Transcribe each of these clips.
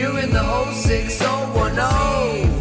You're in the 06010.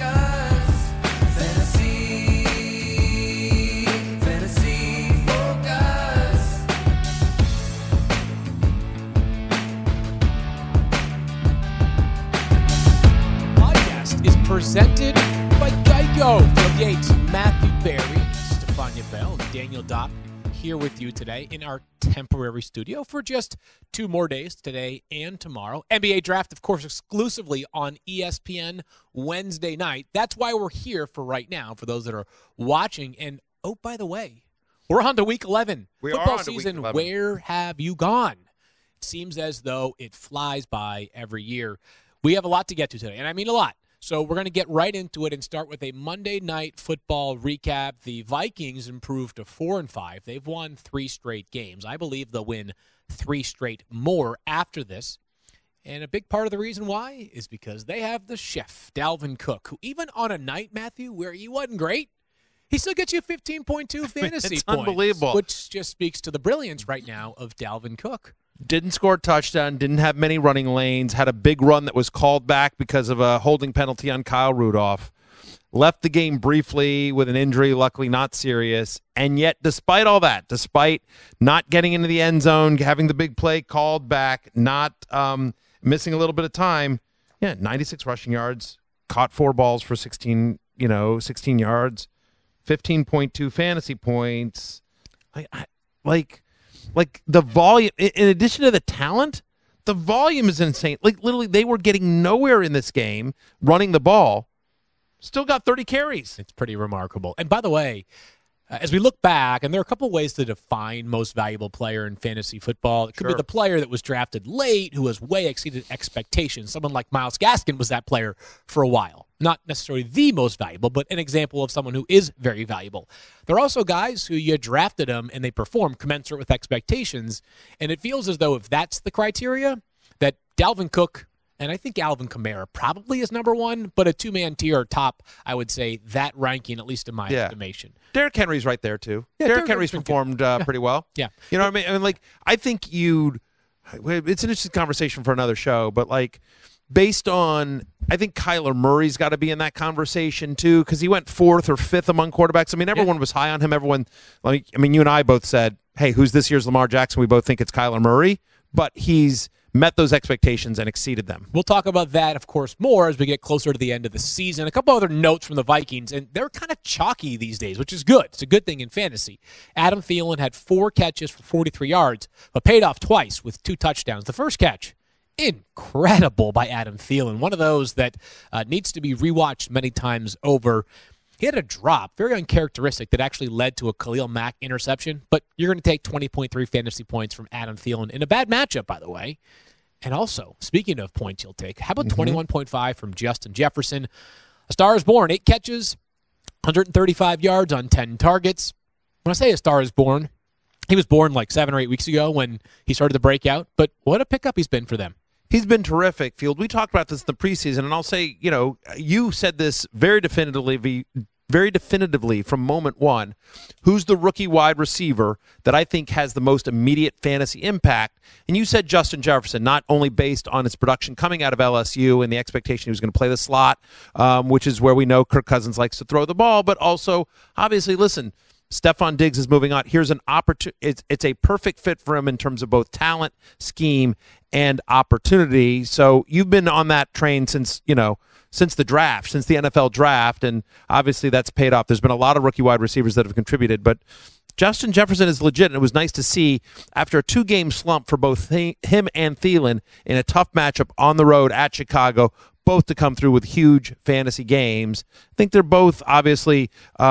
Presented by Geico. Phil Yates, Matthew Berry, Stefania Bell, and Daniel Dopp here with you today in our temporary studio for just 2 more days, today and tomorrow. NBA Draft, of course, exclusively on ESPN Wednesday night. That's why we're here for right now, for those that are watching. And, oh, by the way, we're on to Week 11. Football season, where have you gone? It seems as though it flies by every year. We have a lot to get to today, and I mean a lot. So we're going to get right into it and start with a Monday Night Football recap. The Vikings improved to 4-5. They've won 3 straight games. I believe they'll win 3 straight more after this. And a big part of the reason why is because they have the chef, Dalvin Cook, who even on a night, Matthew, where he wasn't great, he still gets you 15.2 fantasy it's points. Unbelievable. Which just speaks to the brilliance right now of Dalvin Cook. Didn't score a touchdown, didn't have many running lanes, had a big run that was called back because of a holding penalty on Kyle Rudolph. Left the game briefly with an injury, luckily not serious. And yet, despite all that, despite not getting into the end zone, having the big play called back, not missing a little bit of time, 96 rushing yards, caught 4 balls for 16 yards, 15.2 fantasy points. Like the volume, in addition to the talent, the volume is insane. Like literally, they were getting nowhere in this game running the ball. Still got 30 carries. It's pretty remarkable. And by the way, as we look back, and there are a couple ways to define most valuable player in fantasy football. It could be the player that was drafted late, who has way exceeded expectations. Someone like Myles Gaskin was that player for a while. Not necessarily the most valuable, but an example of someone who is very valuable. There are also guys who you drafted them and they perform commensurate with expectations, and it feels as though if that's the criteria, that Dalvin Cook and I think Alvin Kamara probably is number 1, but a 2-man tier top, I would say, that ranking, at least in my estimation. Derrick Henry's right there, too. Yeah, Derrick Henry's performed pretty well. Yeah. You know what I mean? I think it's an interesting conversation for another show, but based on, I think Kyler Murray's got to be in that conversation, too, because he went 4th or 5th among quarterbacks. I mean, everyone was high on him. Everyone, you and I both said, hey, who's this year's Lamar Jackson? We both think it's Kyler Murray, but he's met those expectations and exceeded them. We'll talk about that, of course, more as we get closer to the end of the season. A couple other notes from the Vikings, and they're kind of chalky these days, which is good. It's a good thing in fantasy. Adam Thielen had 4 catches for 43 yards, but paid off twice with 2 touchdowns. The first catch, incredible by Adam Thielen. One of those that needs to be rewatched many times over. He had a drop, very uncharacteristic, that actually led to a Khalil Mack interception. But you're going to take 20.3 fantasy points from Adam Thielen in a bad matchup, by the way. And also, speaking of points you'll take, how about 21.5 from Justin Jefferson? A Star is Born, 8 catches, 135 yards on 10 targets. When I say A Star is Born, he was born like 7 or 8 weeks ago when he started the breakout. But what a pickup he's been for them. He's been terrific, Field. We talked about this in the preseason, and I'll say, you said this very definitively from moment one. Who's the rookie wide receiver that I think has the most immediate fantasy impact? And you said Justin Jefferson, not only based on his production coming out of LSU and the expectation he was going to play the slot, which is where we know Kirk Cousins likes to throw the ball, but also, obviously, listen, Stephon Diggs is moving on. Here's an opportunity. It's a perfect fit for him in terms of both talent, scheme, and opportunity. So you've been on that train since the draft, since the NFL draft, and obviously that's paid off. There's been a lot of rookie wide receivers that have contributed, but Justin Jefferson is legit, and it was nice to see after a 2-game slump for both him and Thielen in a tough matchup on the road at Chicago, both to come through with huge fantasy games. I think they're both obviously,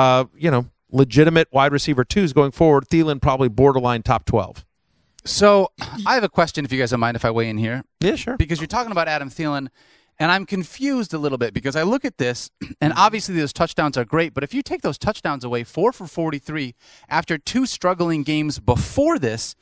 legitimate wide receiver 2s going forward. Thielen probably borderline top 12. So I have a question, if you guys don't mind if I weigh in here. Yeah, sure. Because you're talking about Adam Thielen, and I'm confused a little bit because I look at this, and obviously those touchdowns are great, but if you take those touchdowns away, 4 for 43 after 2 struggling games before this,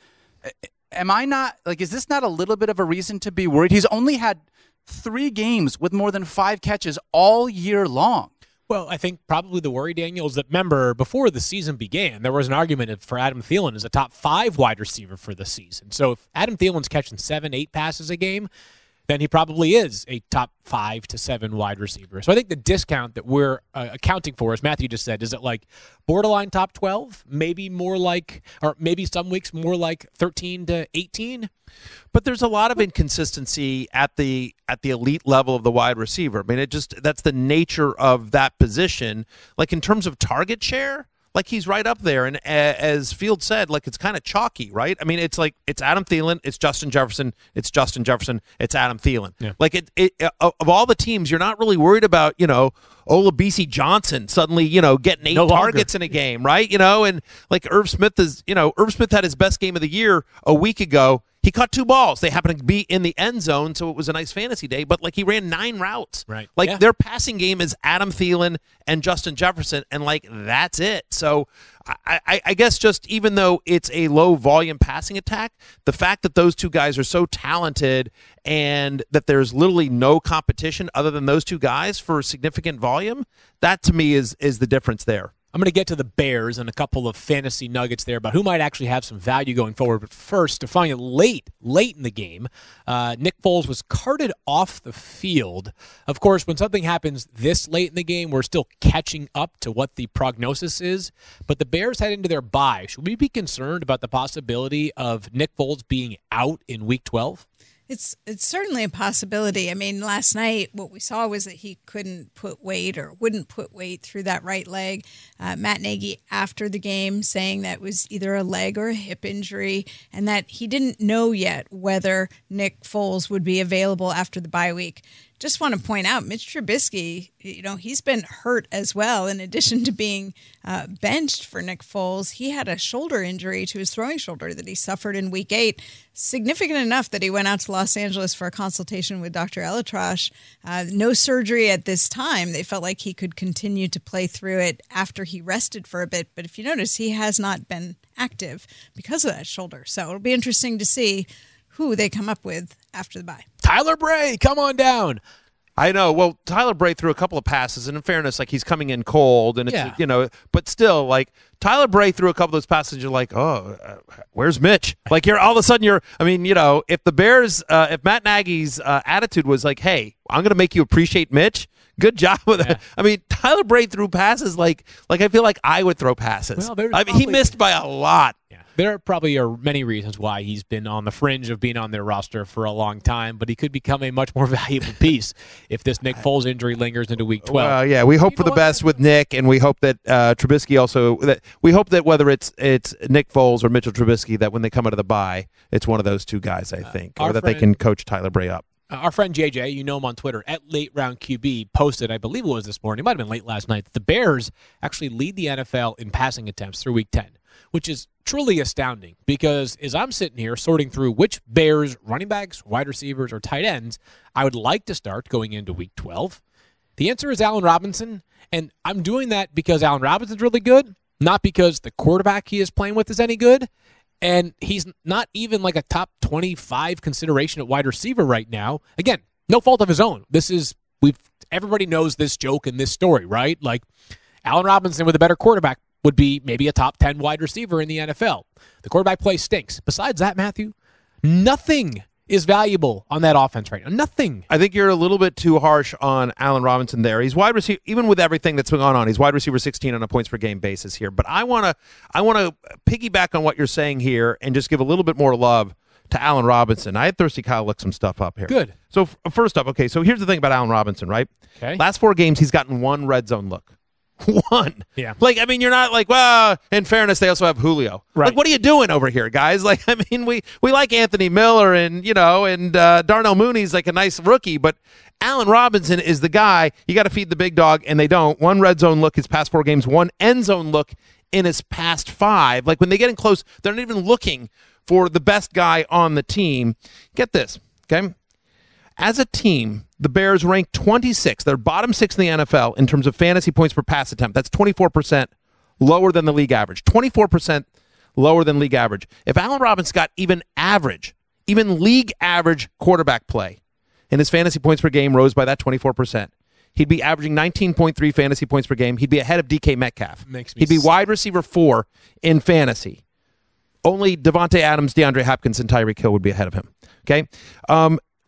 is this not a little bit of a reason to be worried? He's only had 3 games with more than 5 catches all year long. Well, I think probably the worry, Daniel, is that, remember, before the season began, there was an argument for Adam Thielen as a top 5 wide receiver for the season. So if Adam Thielen's catching 7, 8 passes a game, then he probably is a top 5 to 7 wide receiver. So I think the discount that we're accounting for, as Matthew just said, is it like borderline top 12, maybe more like, or maybe some weeks more like 13 to 18. But there's a lot of inconsistency at the elite level of the wide receiver. I mean, that's the nature of that position. Like in terms of target share, like he's right up there, and as Field said, like it's kind of chalky, right? I mean, it's like it's Adam Thielen, it's Justin Jefferson, it's Justin Jefferson, it's Adam Thielen. Yeah. Like of all the teams, you're not really worried about Olabisi Johnson suddenly getting 8 targets in a game, right? And like Irv Smith had his best game of the year a week ago. He caught 2 balls. They happened to be in the end zone, so it was a nice fantasy day. But like he ran 9 routes. Right. Like their passing game is Adam Thielen and Justin Jefferson, and like that's it. So I guess just even though it's a low volume passing attack, the fact that those 2 guys are so talented and that there's literally no competition other than those 2 guys for significant volume, that to me is the difference there. I'm going to get to the Bears and a couple of fantasy nuggets there about who might actually have some value going forward. But first, to find it late in the game, Nick Foles was carted off the field. Of course, when something happens this late in the game, we're still catching up to what the prognosis is. But the Bears head into their bye. Should we be concerned about the possibility of Nick Foles being out in Week 12? It's certainly a possibility. I mean, last night what we saw was that he couldn't put weight or wouldn't put weight through that right leg. Matt Nagy after the game saying that it was either a leg or a hip injury and that he didn't know yet whether Nick Foles would be available after the bye week. Just want to point out, Mitch Trubisky, he's been hurt as well. In addition to being benched for Nick Foles, he had a shoulder injury to his throwing shoulder that he suffered in Week 8, significant enough that he went out to Los Angeles for a consultation with Dr. Elatrash. No surgery at this time. They felt like he could continue to play through it after he rested for a bit. But if you notice, he has not been active because of that shoulder. So it'll be interesting to see who they come up with after the bye. Tyler Bray, come on down. I know. Well, Tyler Bray threw a couple of passes, and in fairness, like he's coming in cold, and it's but still, like Tyler Bray threw a couple of those passes. You're like, where's Mitch? Like all of a sudden, if the Bears, if Matt Nagy's attitude was like, hey, I'm going to make you appreciate Mitch. Good job with that. I mean, Tyler Bray threw passes like I feel like I would throw passes. Well, he missed by a lot. Yeah. There probably are many reasons why he's been on the fringe of being on their roster for a long time, but he could become a much more valuable piece if this Nick Foles injury lingers into Week 12. Well, yeah, we hope for the best with Nick, and we hope that Trubisky also. We hope that whether it's Nick Foles or Mitchell Trubisky, that when they come out of the bye, it's one of those 2 guys, I think, or that they can coach Tyler Bray up. Our friend JJ, you know him on Twitter, at Late Round QB, posted, I believe it was this morning, it might have been late last night, that the Bears actually lead the NFL in passing attempts through Week 10, which is truly astounding because as I'm sitting here sorting through which Bears running backs, wide receivers, or tight ends I would like to start going into Week 12, the answer is Allen Robinson, and I'm doing that because Allen Robinson's really good, not because the quarterback he is playing with is any good. And he's not even like a top 25 consideration at wide receiver right now. Again, no fault of his own. Everybody knows this joke and this story, right? Like Allen Robinson with a better quarterback would be maybe a top 10 wide receiver in the NFL. The quarterback play stinks. Besides that, Matthew, nothing is valuable on that offense right now. Nothing. I think you're a little bit too harsh on Allen Robinson there. He's wide receiver, even with everything that's going on. He's wide receiver 16 on a points per game basis here. But I want to piggyback on what you're saying here and just give a little bit more love to Allen Robinson. I had Thirsty Kyle look some stuff up here. Good. So first up, okay. So here's the thing about Allen Robinson, right? Okay. Last 4 games, he's gotten 1 red zone look. 1. Yeah. Like, I mean, you're not like, well, in fairness, they also have Julio. Right. Like, what are you doing over here, guys? Like, I mean, we like Anthony Miller and Darnell Mooney's like a nice rookie, but Allen Robinson is the guy. You got to feed the big dog, and they don't. 1 red zone look his past 4 games, 1 end zone look in his past 5. Like, when they get in close, they're not even looking for the best guy on the team. Get this, okay? As a team, the Bears rank 26. They're bottom 6 in the NFL in terms of fantasy points per pass attempt. That's 24% lower than the league average. 24% lower than league average. If Allen Robinson got even league average quarterback play, and his fantasy points per game rose by that 24%, he'd be averaging 19.3 fantasy points per game. He'd be ahead of DK Metcalf. He'd be wide receiver 4 in fantasy. Only Devontae Adams, DeAndre Hopkins, and Tyreek Hill would be ahead of him. Okay?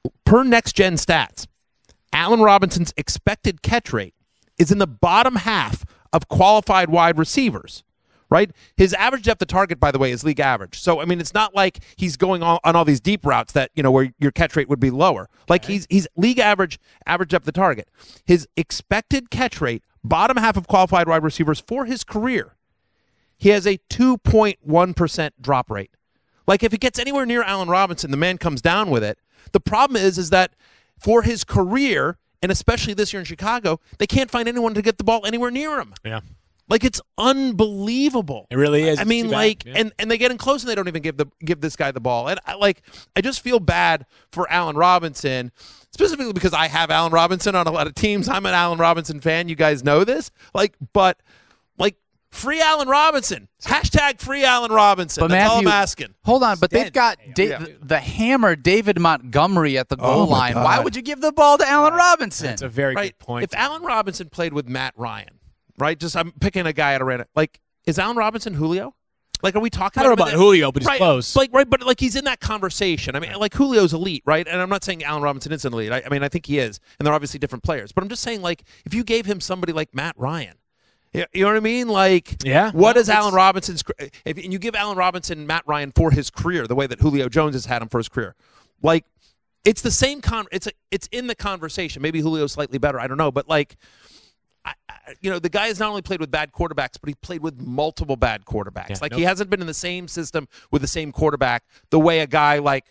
per Next Gen Stats, Allen Robinson's expected catch rate is in the bottom half of qualified wide receivers, right? His average depth of target, by the way, is league average. So, I mean, it's not like he's going on all these deep routes that, where your catch rate would be lower. Like, he's league average depth of target. His expected catch rate, bottom half of qualified wide receivers for his career, he has a 2.1% drop rate. Like, if it gets anywhere near Allen Robinson, the man comes down with it. The problem is that for his career, and especially this year in Chicago, they can't find anyone to get the ball anywhere near him. Yeah. Like, it's unbelievable. It really is. I mean, like, and they get in close and they don't even give this guy the ball. And I just feel bad for Allen Robinson, specifically because I have Allen Robinson on a lot of teams. I'm an Allen Robinson fan. You guys know this. But free Allen Robinson. Hashtag free Allen Robinson. But That's all Matthew, I'm asking. Hold on, but they've got the hammer David Montgomery at the goal my line. God. Why would you give the ball to Allen Robinson? That's a very Right. good point. If Allen Robinson played with Matt Ryan, right? Just I'm picking a guy at a random. Like, is Allen Robinson Julio? Like, are we talking I don't know about about Julio, but he's right, close. But he's in that conversation. I mean, like, Julio's elite, right? And I'm not saying Allen Robinson is an elite. I mean, I think he is, and they're obviously different players. But I'm just saying, like, if you gave him somebody like Matt Ryan, you know what I mean? Like, Yeah. What is Allen Robinson's? And you give Allen Robinson Matt Ryan for his career, the way that Julio Jones has had him for his career, like, it's the same it's in the conversation. Maybe Julio's slightly better. I don't know, but like, the guy has not only played with bad quarterbacks, but he played with multiple bad quarterbacks. Yeah, he hasn't been in the same system with the same quarterback the way a guy like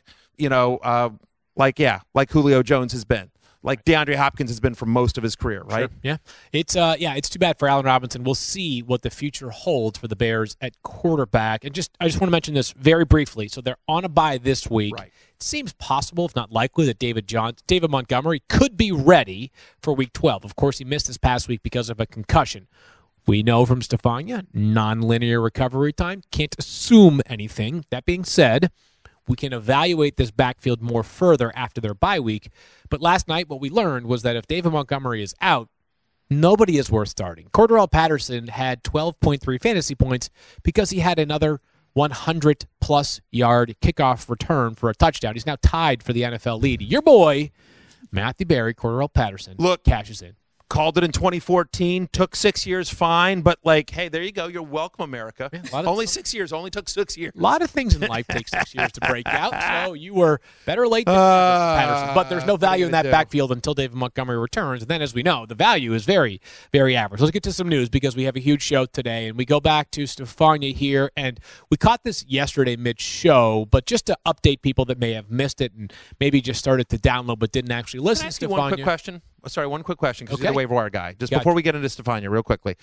Julio Jones has been. Like DeAndre Hopkins has been for most of his career, right? Sure. Yeah. It's too bad for Allen Robinson. We'll see what the future holds for the Bears at quarterback. And I just want to mention this very briefly. So they're on a bye this week. Right. It seems possible, if not likely, that David Montgomery could be ready for Week 12. Of course, he missed this past week because of a concussion. We know from Stefania, nonlinear recovery time. Can't assume anything. That being said, we can evaluate this backfield more further after their bye week. But last night, what we learned was that if David Montgomery is out, nobody is worth starting. Cordarrelle Patterson had 12.3 fantasy points because he had another 100-plus yard kickoff return for a touchdown. He's now tied for the NFL lead. Your boy, Matthew Berry, Cordarrelle Patterson, cashes in. Called it in 2014, took 6 years, fine, but like, hey, there you go. You're welcome, America. Only 6 years, only took 6 years. A lot of things in life take 6 years to break out, so you were better late than never, Patterson. But there's no value in that backfield until David Montgomery returns. And then, as we know, the value is very, very average. Let's get to some news because we have a huge show today. And we go back to Stefania here. And we caught this yesterday mid-show, but just to update people that may have missed it and maybe just started to download but didn't actually listen, Can I ask Stefania. you one quick question? Sorry, one quick question because Okay. you're the waiver wire guy. Just Gotcha. before we get into Stefania, real quickly.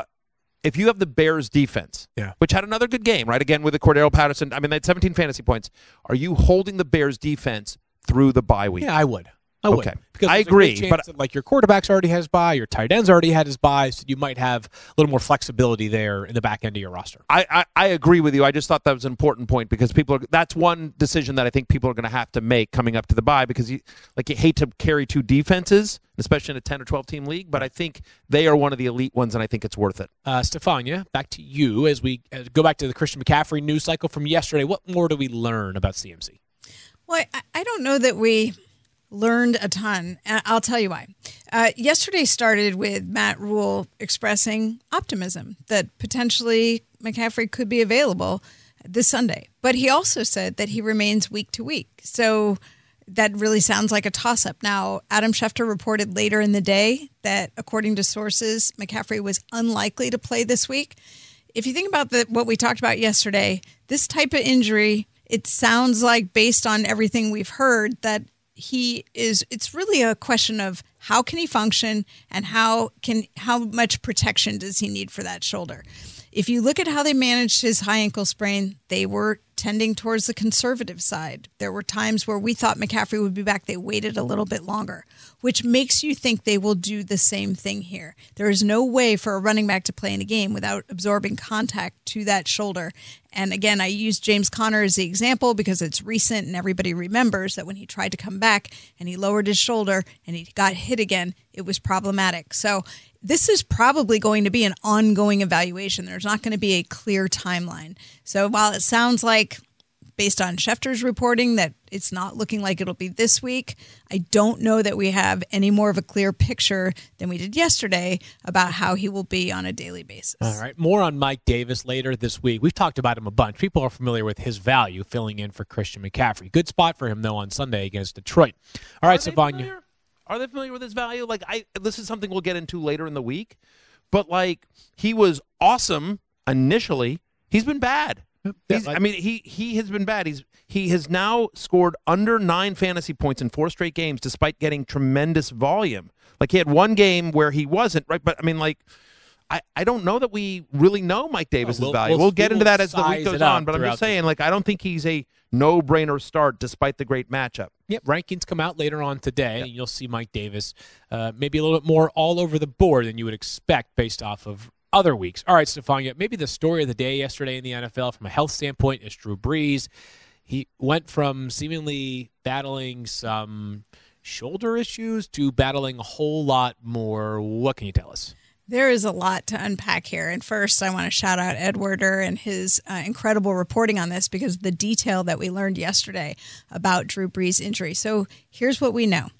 If you have the Bears defense, which had another good game, right? Again, with the Cordarrelle Patterson, I mean, they had 17 fantasy points. Are you holding the Bears defense through the bye week? Yeah, I would. Okay. Because I there's a agree, good chance but that, like, your quarterback's already has bye, your tight end's already had his bye, so you might have a little more flexibility there in the back end of your roster. I agree with you. I just thought that was an important point because that's one decision that I think people are going to have to make coming up to the bye because you hate to carry two defenses, especially in a 10 or 12 team league, but I think they are one of the elite ones, and I think it's worth it. Stefania, back to you as we go back to the Christian McCaffrey news cycle from yesterday. What more do we learn about CMC? Well, I don't know that we learned a ton. And I'll tell you why. Yesterday started with Matt Rule expressing optimism that potentially McCaffrey could be available this Sunday. But he also said that he remains week to week. So that really sounds like a toss-up. Now, Adam Schefter reported later in the day that, according to sources, McCaffrey was unlikely to play this week. If you think about what we talked about yesterday, this type of injury, it sounds like, based on everything we've heard, that it's really a question of how can he function and how much protection does he need for that shoulder. If you look at how they managed his high ankle sprain, they were tending towards the conservative side. There were times where we thought McCaffrey would be back. They waited a little bit longer, which makes you think they will do the same thing here. There is no way for a running back to play in a game without absorbing contact to that shoulder. And again, I use James Conner as the example because it's recent and everybody remembers that when he tried to come back and he lowered his shoulder and he got hit again, it was problematic. So this is probably going to be an ongoing evaluation. There's not going to be a clear timeline. So while it sounds like, based on Schefter's reporting, that It's not looking like it'll be this week. I don't know that we have any more of a clear picture than we did yesterday about how he will be on a daily basis. All right, more on Mike Davis later this week. We've talked about him a bunch. People are familiar with his value filling in for Christian McCaffrey. Good spot for him, though, on Sunday against Detroit. All right, Stefan. Are they familiar with his value? Like, this is something we'll get into later in the week, but like, he was awesome initially. He's been bad. He has been bad. He has now scored under 9 fantasy points in 4 straight games, despite getting tremendous volume. Like, he had one game where he wasn't, right? But I mean, like, I don't know that we really know Mike Davis's value. We'll get into that as the week goes on, but I'm just saying, like, I don't think he's a no-brainer start despite the great matchup. Yep, rankings come out later on today, and you'll see Mike Davis maybe a little bit more all over the board than you would expect based off of other weeks. All right, Stefania, maybe the story of the day yesterday in the NFL from a health standpoint is Drew Brees. He went from seemingly battling some shoulder issues to battling a whole lot more. What can you tell us? There is a lot to unpack here. And first, I want to shout out Ed Werder and his incredible reporting on this, because the detail that we learned yesterday about Drew Brees' injury. So here's what we know.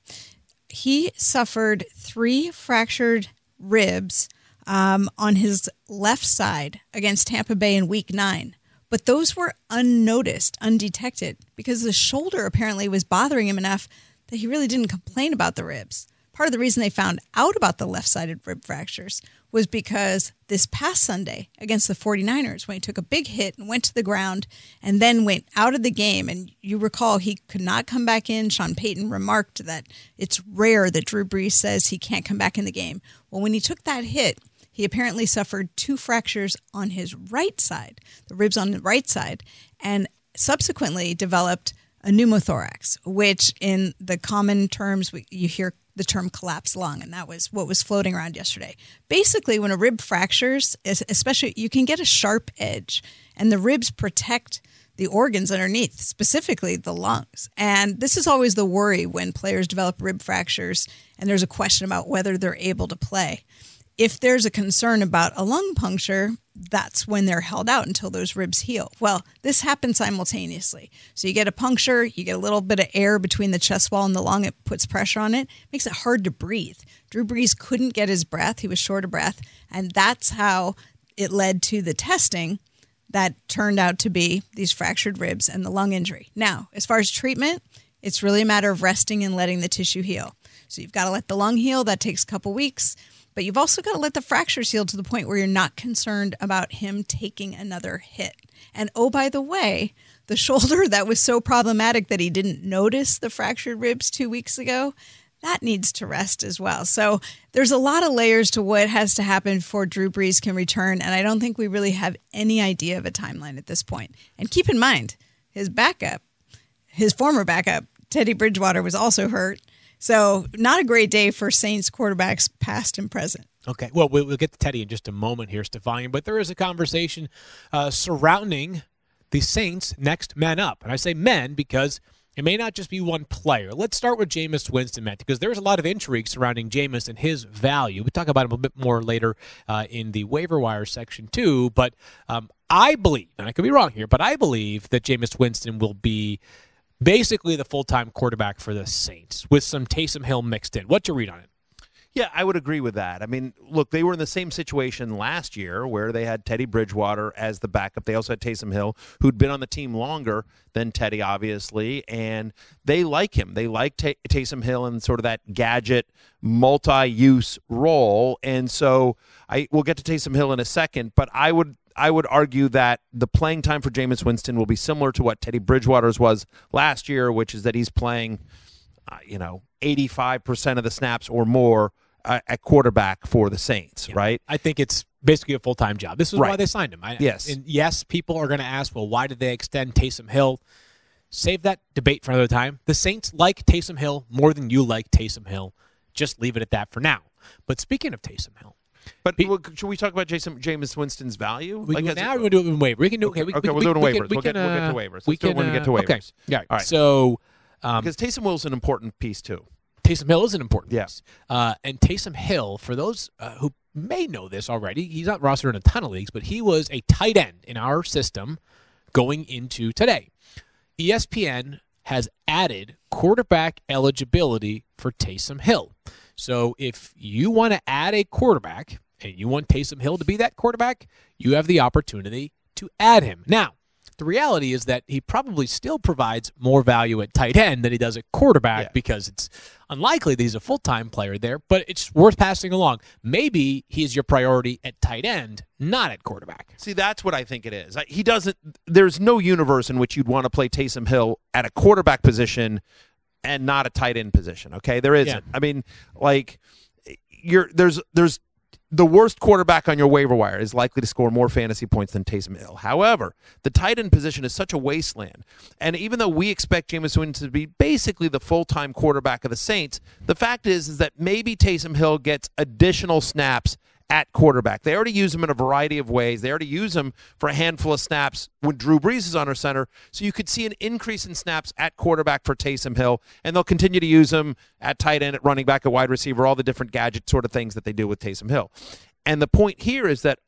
He suffered 3 fractured ribs on his left side against Tampa Bay in Week 9. But those were unnoticed, undetected, because the shoulder apparently was bothering him enough that he really didn't complain about the ribs. Part of the reason they found out about the left-sided rib fractures was because this past Sunday against the 49ers, when he took a big hit and went to the ground and then went out of the game, and you recall he could not come back in. Sean Payton remarked that it's rare that Drew Brees says he can't come back in the game. Well, when he took that hit, he apparently suffered 2 fractures on his right side, the ribs on the right side, and subsequently developed a pneumothorax, which in the common terms, you hear the term collapsed lung, and that was what was floating around yesterday. Basically, when a rib fractures, especially, you can get a sharp edge, and the ribs protect the organs underneath, specifically the lungs. And this is always the worry when players develop rib fractures, and there's a question about whether they're able to play. If there's a concern about a lung puncture, that's when they're held out until those ribs heal. Well, this happens simultaneously. So you get a puncture, you get a little bit of air between the chest wall and the lung, it puts pressure on it, makes it hard to breathe. Drew Brees couldn't get his breath, he was short of breath, and that's how it led to the testing that turned out to be these fractured ribs and the lung injury. Now, as far as treatment, it's really a matter of resting and letting the tissue heal. So you've got to let the lung heal, that takes a couple weeks. But you've also got to let the fractures heal to the point where you're not concerned about him taking another hit. And oh, by the way, the shoulder that was so problematic that he didn't notice the fractured ribs 2 weeks ago, that needs to rest as well. So there's a lot of layers to what has to happen before Drew Brees can return. And I don't think we really have any idea of a timeline at this point. And keep in mind, his former backup, Teddy Bridgewater, was also hurt. So not a great day for Saints quarterbacks past and present. Okay, well, we'll get to Teddy in just a moment here, Stefania, but there is a conversation surrounding the Saints' next man up. And I say men because it may not just be one player. Let's start with Jameis Winston, Matt, because there's a lot of intrigue surrounding Jameis and his value. We'll talk about him a bit more later in the waiver wire section too, but I believe, and I could be wrong here, but I believe that Jameis Winston will be basically the full-time quarterback for the Saints with some Taysom Hill mixed in. What's your read on it? Yeah, I would agree with that. I mean, look, they were in the same situation last year where they had Teddy Bridgewater as the backup. They also had Taysom Hill, who'd been on the team longer than Teddy, obviously, and they like him. They like Taysom Hill in sort of that gadget, multi-use role, and so we'll get to Taysom Hill in a second, but I would argue that the playing time for Jameis Winston will be similar to what Teddy Bridgewater's was last year, which is that he's playing, 85% of the snaps or more at quarterback for the Saints, right? I think it's basically a full-time job. This is why they signed him. Yes. And yes, people are going to ask, well, why did they extend Taysom Hill? Save that debate for another time. The Saints like Taysom Hill more than you like Taysom Hill. Just leave it at that for now. But speaking of Taysom Hill, but should we talk about Jameis Winston's value? We can do it now. We're going to do it in waiver. We can do we'll do it in waivers. We'll get to waivers. Let's do it when we get to waivers. Okay. Yeah. All right. So because Taysom Hill's an important piece too. Taysom Hill is an important piece. And Taysom Hill, for those who may know this already, he's not rostered in a ton of leagues, but he was a tight end in our system going into today. ESPN has added quarterback eligibility for Taysom Hill. So if you want to add a quarterback and you want Taysom Hill to be that quarterback, you have the opportunity to add him. Now, the reality is that he probably still provides more value at tight end than he does at quarterback because it's unlikely that he's a full-time player there, but it's worth passing along. Maybe he's your priority at tight end, not at quarterback. See, that's what I think it is. He doesn't. There's no universe in which you'd want to play Taysom Hill at a quarterback position and not a tight end position. Okay, there isn't. Yeah. I mean, like there's the worst quarterback on your waiver wire is likely to score more fantasy points than Taysom Hill. However, the tight end position is such a wasteland. And even though we expect Jameis Winston to be basically the full-time quarterback of the Saints, the fact is that maybe Taysom Hill gets additional snaps at quarterback. They already use him in a variety of ways. They already use him for a handful of snaps when Drew Brees is under center. So you could see an increase in snaps at quarterback for Taysom Hill, and they'll continue to use him at tight end, at running back, at wide receiver, all the different gadget sort of things that they do with Taysom Hill. And the point here is that,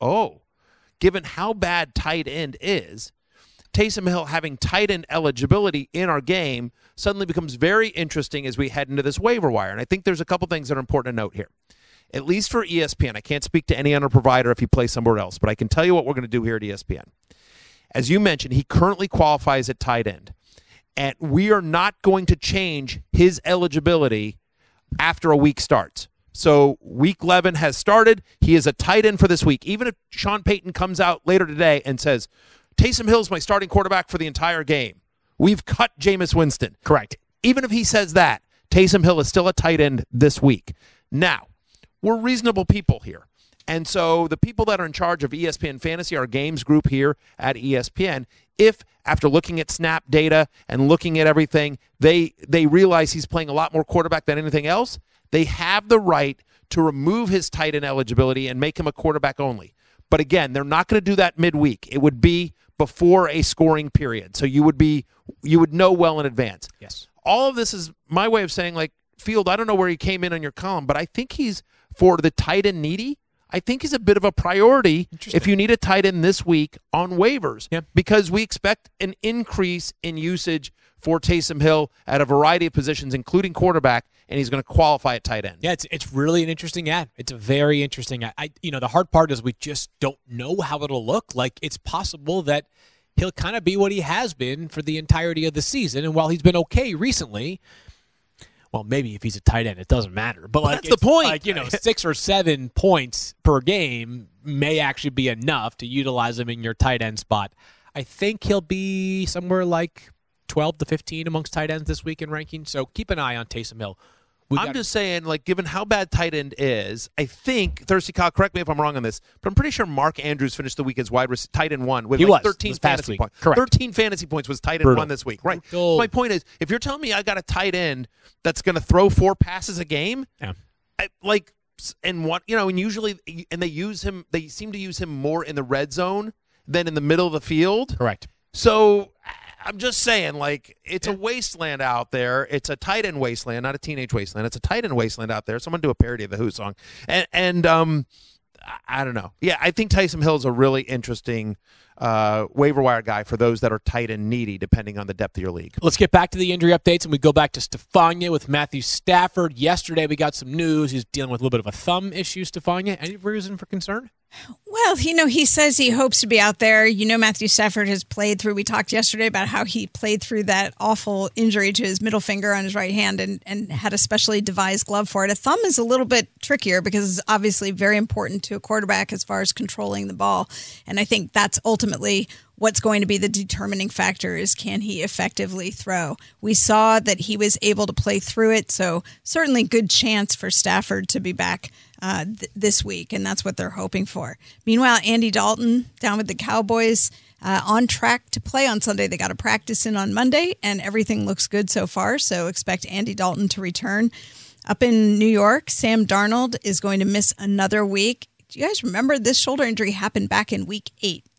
given how bad tight end is, Taysom Hill having tight end eligibility in our game suddenly becomes very interesting as we head into this waiver wire. And I think there's a couple things that are important to note here. At least for ESPN, I can't speak to any other provider if you play somewhere else, but I can tell you what we're going to do here at ESPN. As you mentioned, he currently qualifies at tight end, and we are not going to change his eligibility after a week starts. So week 11 has started. He is a tight end for this week. Even if Sean Payton comes out later today and says, Taysom Hill's my starting quarterback for the entire game, we've cut Jameis Winston. Correct. Even if he says that, Taysom Hill is still a tight end this week. Now, we're reasonable people here. And so the people that are in charge of ESPN Fantasy, our games group here at ESPN, if after looking at snap data and looking at everything, they realize he's playing a lot more quarterback than anything else, they have the right to remove his tight end eligibility and make him a quarterback only. But again, they're not going to do that midweek. It would be before a scoring period. So you would know well in advance. Yes. All of this is my way of saying, like, Field, I don't know where he came in on your column, but I think he's, for the tight end needy, I think he's a bit of a priority if you need a tight end this week on waivers. Yep. Because we expect an increase in usage for Taysom Hill at a variety of positions, including quarterback, and he's going to qualify at tight end. Yeah, it's really an interesting ad. It's a very interesting ad. The hard part is we just don't know how it'll look. Like, it's possible that he'll kind of be what he has been for the entirety of the season, and while he's been okay recently, well, maybe if he's a tight end, it doesn't matter. But that's the point. Like, 6 or 7 points per game may actually be enough to utilize him in your tight end spot. I think he'll be somewhere like 12 to 15 amongst tight ends this week in ranking. So keep an eye on Taysom Hill. I'm just saying, like, given how bad tight end is, I think, Thirsty Kyle, correct me if I'm wrong on this, but I'm pretty sure Mark Andrews finished the week as tight end 1 with He like was 13 this past fantasy week. points. Correct. 13 fantasy points was tight end Brutal. 1 this week. Right. Brutal. So my point is, if you're telling me I got a tight end that's going to throw 4 passes a game, Yeah. usually they seem to use him more in the red zone than in the middle of the field. Correct. So I'm just saying, like, it's a wasteland out there. It's a tight end wasteland, not a teenage wasteland. It's a tight end wasteland out there. Someone do a parody of the Who song. And I don't know. Yeah, I think Taysom Hill is a really interesting waiver wire guy for those that are tight and needy, depending on the depth of your league. Let's get back to the injury updates, and we go back to Stephania with Matthew Stafford. Yesterday, we got some news. He's dealing with a little bit of a thumb issue, Stephania. Any reason for concern? Well, he says he hopes to be out there. Matthew Stafford has played through, we talked yesterday about how he played through that awful injury to his middle finger on his right hand and had a specially devised glove for it. A thumb is a little bit trickier because it's obviously very important to a quarterback as far as controlling the ball. And I think that's ultimately what's going to be the determining factor is, can he effectively throw? We saw that he was able to play through it, so certainly good chance for Stafford to be back this week, and that's what they're hoping for. Meanwhile, Andy Dalton down with the Cowboys, on track to play on Sunday. They got a practice in on Monday, and everything looks good so far, so expect Andy Dalton to return. Up in New York, Sam Darnold is going to miss another week. Do you guys remember this shoulder injury happened back in week 8?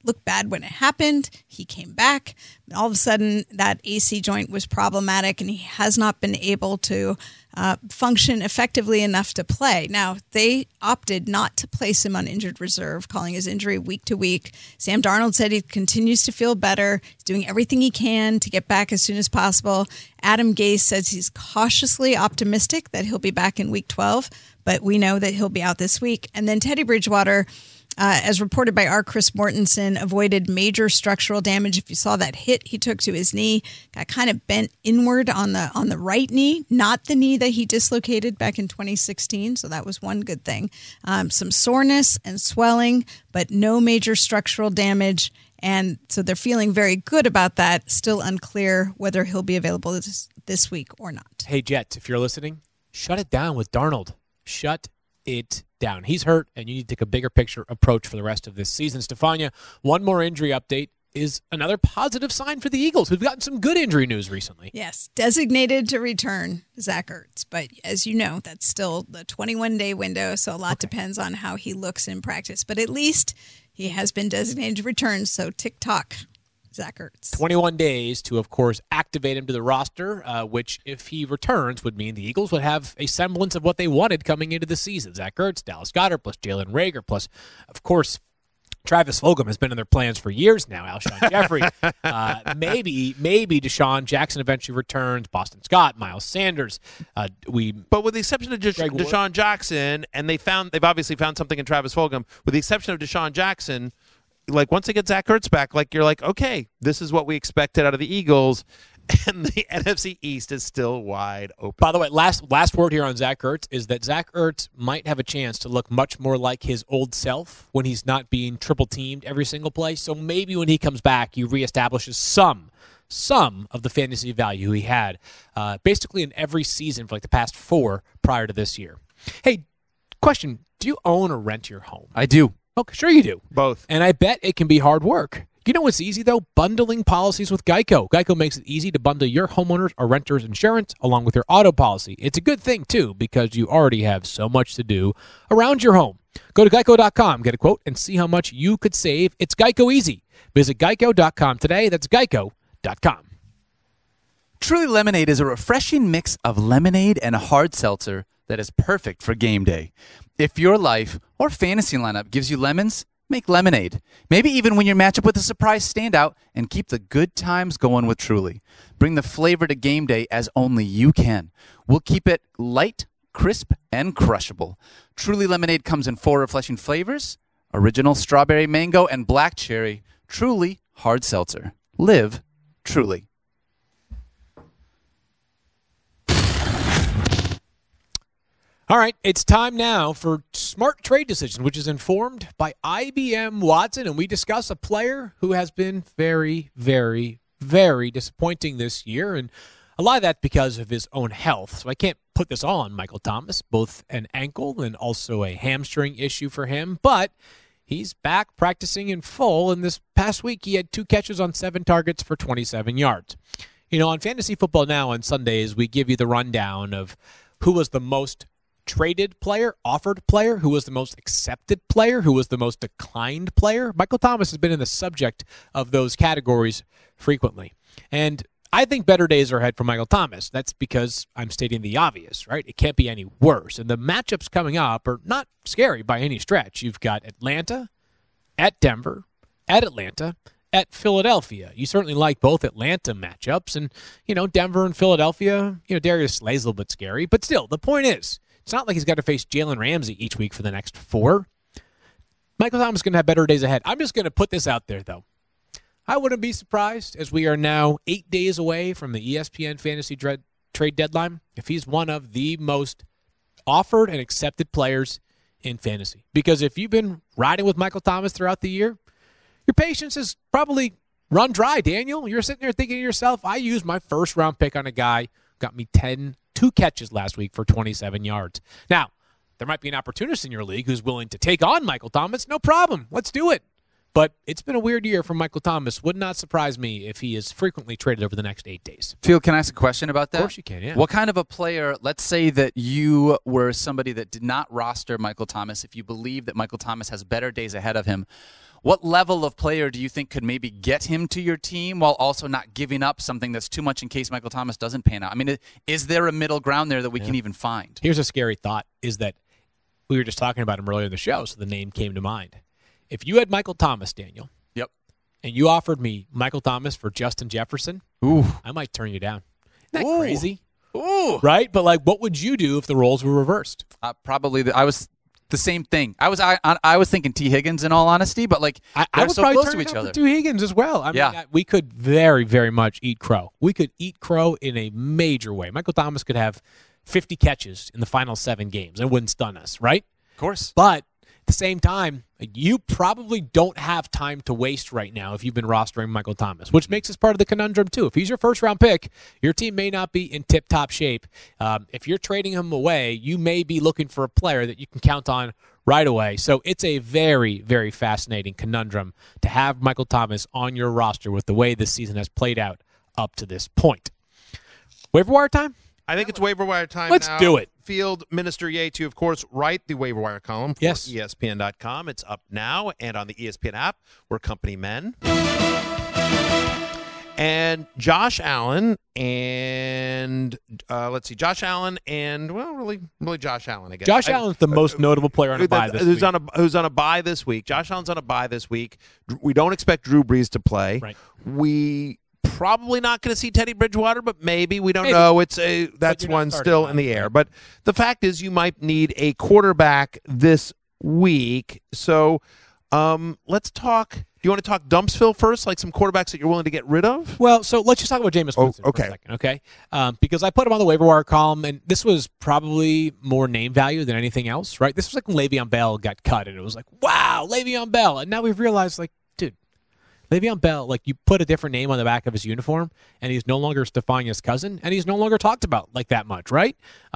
looked bad when it happened. He came back. All of a sudden, that AC joint was problematic, and he has not been able to function effectively enough to play. Now, they opted not to place him on injured reserve, calling his injury week to week. Sam Darnold said he continues to feel better. He's doing everything he can to get back as soon as possible. Adam Gase says he's cautiously optimistic that he'll be back in week 12, but we know that he'll be out this week. And then Teddy Bridgewater, as reported by our Chris Mortensen, avoided major structural damage. If you saw that hit he took to his knee, got kind of bent inward on the right knee, not the knee that he dislocated back in 2016. So that was one good thing. Some soreness and swelling, but no major structural damage. And so they're feeling very good about that. Still unclear whether he'll be available this week or not. Hey, Jets, if you're listening, shut it down with Darnold. Shut it down. He's hurt, and you need to take a bigger picture approach for the rest of this season. Stefania, one more injury update is another positive sign for the Eagles, who've gotten some good injury news recently. Yes, designated to return Zach Ertz. But as you know, that's still the 21-day window, so a lot depends on how he looks in practice. But at least he has been designated to return, so tick-tock, Zach Ertz. 21 days to, of course, activate him to the roster, which, if he returns, would mean the Eagles would have a semblance of what they wanted coming into the season. Zach Ertz, Dallas Goedert, plus Jalen Reagor, plus, of course, Travis Fulgham has been in their plans for years now. Alshon Jeffrey, maybe Deshaun Jackson eventually returns. Boston Scott, Miles Sanders. But with the exception of Deshaun Jackson, and they've obviously found something in Travis Fulgham. With the exception of Deshaun Jackson, like once they get Zach Ertz back, like you're like, okay, this is what we expected out of the Eagles. And the NFC East is still wide open. By the way, last word here on Zach Ertz is that Zach Ertz might have a chance to look much more like his old self when he's not being triple teamed every single play. So maybe when he comes back, he reestablishes some of the fantasy value he had basically in every season for like the past 4 prior to this year. Hey, question, do you own or rent your home? I do. Okay, sure you do. Both. And I bet it can be hard work. You know what's easy, though? Bundling policies with Geico. Geico makes it easy to bundle your homeowners or renters insurance along with your auto policy. It's a good thing, too, because you already have so much to do around your home. Go to geico.com, get a quote, and see how much you could save. It's Geico easy. Visit geico.com today. That's geico.com. Truly Lemonade is a refreshing mix of lemonade and hard seltzer that is perfect for game day. If your life or fantasy lineup gives you lemons, make lemonade. Maybe even when you match up with a surprise standout, and keep the good times going with Truly. Bring the flavor to game day as only you can. We'll keep it light, crisp, and crushable. Truly Lemonade comes in 4 refreshing flavors: original strawberry, mango, and black cherry. Truly hard seltzer. Live Truly. All right, it's time now for Smart Trade Decision, which is informed by IBM Watson, and we discuss a player who has been very, very, very disappointing this year, and a lot of that because of his own health. So I can't put this all on Michael Thomas, both an ankle and also a hamstring issue for him, but he's back practicing in full, and this past week he had 2 catches on 7 targets for 27 yards. You know, on Fantasy Football Now on Sundays, we give you the rundown of who was the most traded player, offered player, who was the most accepted player, who was the most declined player. Michael Thomas has been in the subject of those categories frequently. And I think better days are ahead for Michael Thomas. That's because I'm stating the obvious, right? It can't be any worse. And the matchups coming up are not scary by any stretch. You've got Atlanta, at Denver, at Atlanta, at Philadelphia. You certainly like both Atlanta matchups. And, you know, Denver and Philadelphia, you know, Darius Slay's a little bit scary. But still, the point is, it's not like he's got to face Jalen Ramsey each week for the next 4. Michael Thomas is going to have better days ahead. I'm just going to put this out there, though. I wouldn't be surprised, as we are now 8 days away from the ESPN Fantasy Trade Deadline, if he's one of the most offered and accepted players in fantasy. Because if you've been riding with Michael Thomas throughout the year, your patience has probably run dry, Daniel. You're sitting there thinking to yourself, I used my first-round pick on a guy who got me 2 catches last week for 27 yards. Now, there might be an opportunist in your league who's willing to take on Michael Thomas. No problem. Let's do it. But it's been a weird year for Michael Thomas. Would not surprise me if he is frequently traded over the next 8 days. Field, can I ask a question about that? Of course you can, yeah. What kind of a player, let's say that you were somebody that did not roster Michael Thomas, if you believe that Michael Thomas has better days ahead of him, What level of player do you think could maybe get him to your team while also not giving up something that's too much in case Michael Thomas doesn't pan out? I mean, is there a middle ground there that we can even find? Here's a scary thought, is that we were just talking about him earlier in the show, so the name came to mind. If you had Michael Thomas, Daniel, Yep. and you offered me Michael Thomas for Justin Jefferson, I might turn you down. Isn't that crazy? Ooh. Right? But, like, what would you do if the roles were reversed? Probably. I was the same thing. I was thinking T. Higgins in all honesty, but like I they're would so probably close turn to it each down other. for T. Higgins as well. I mean, we could very, very much eat crow. We could eat crow in a major way. Michael Thomas could have 50 catches in the final 7 games. It wouldn't stun us, right? Of course. But at the same time, you probably don't have time to waste right now if you've been rostering Michael Thomas, which makes this part of the conundrum too. If he's your first-round pick, your team may not be in tip-top shape. If you're trading him away, you may be looking for a player that you can count on right away. So it's a very, very fascinating conundrum to have Michael Thomas on your roster with the way this season has played out up to this point. Waiver wire time? I think it's waiver wire time. Let's now. do it. Field Minister Yates, you of course write the waiver wire column for Yes. ESPN.com. It's up now and on the ESPN app. We're company men. And Josh Allen and Josh Allen and really Josh Allen. I guess Josh Allen's the most notable player on a bye this week. Who's on a bye this week? Josh Allen's on a bye this week. We don't expect Drew Brees to play. Right. We probably not going to see Teddy Bridgewater, but maybe we don't know. That's not one starting still him, in the right? air. But the fact is, you might need a quarterback this week. So let's talk. Do you want to talk Dumpsville first, like some quarterbacks that you're willing to get rid of? Well, so let's just talk about Jameis Winston okay. for a second, okay? Because I put him on the waiver wire column, and this was probably more name value than anything else, right? This was like when Le'Veon Bell got cut, and it was like, wow, Le'Veon Bell. And now we've realized, like, dude, Le'Veon Bell, like, you put a different name on the back of his uniform, and he's no longer Stefania's cousin, and he's no longer talked about like that much, right?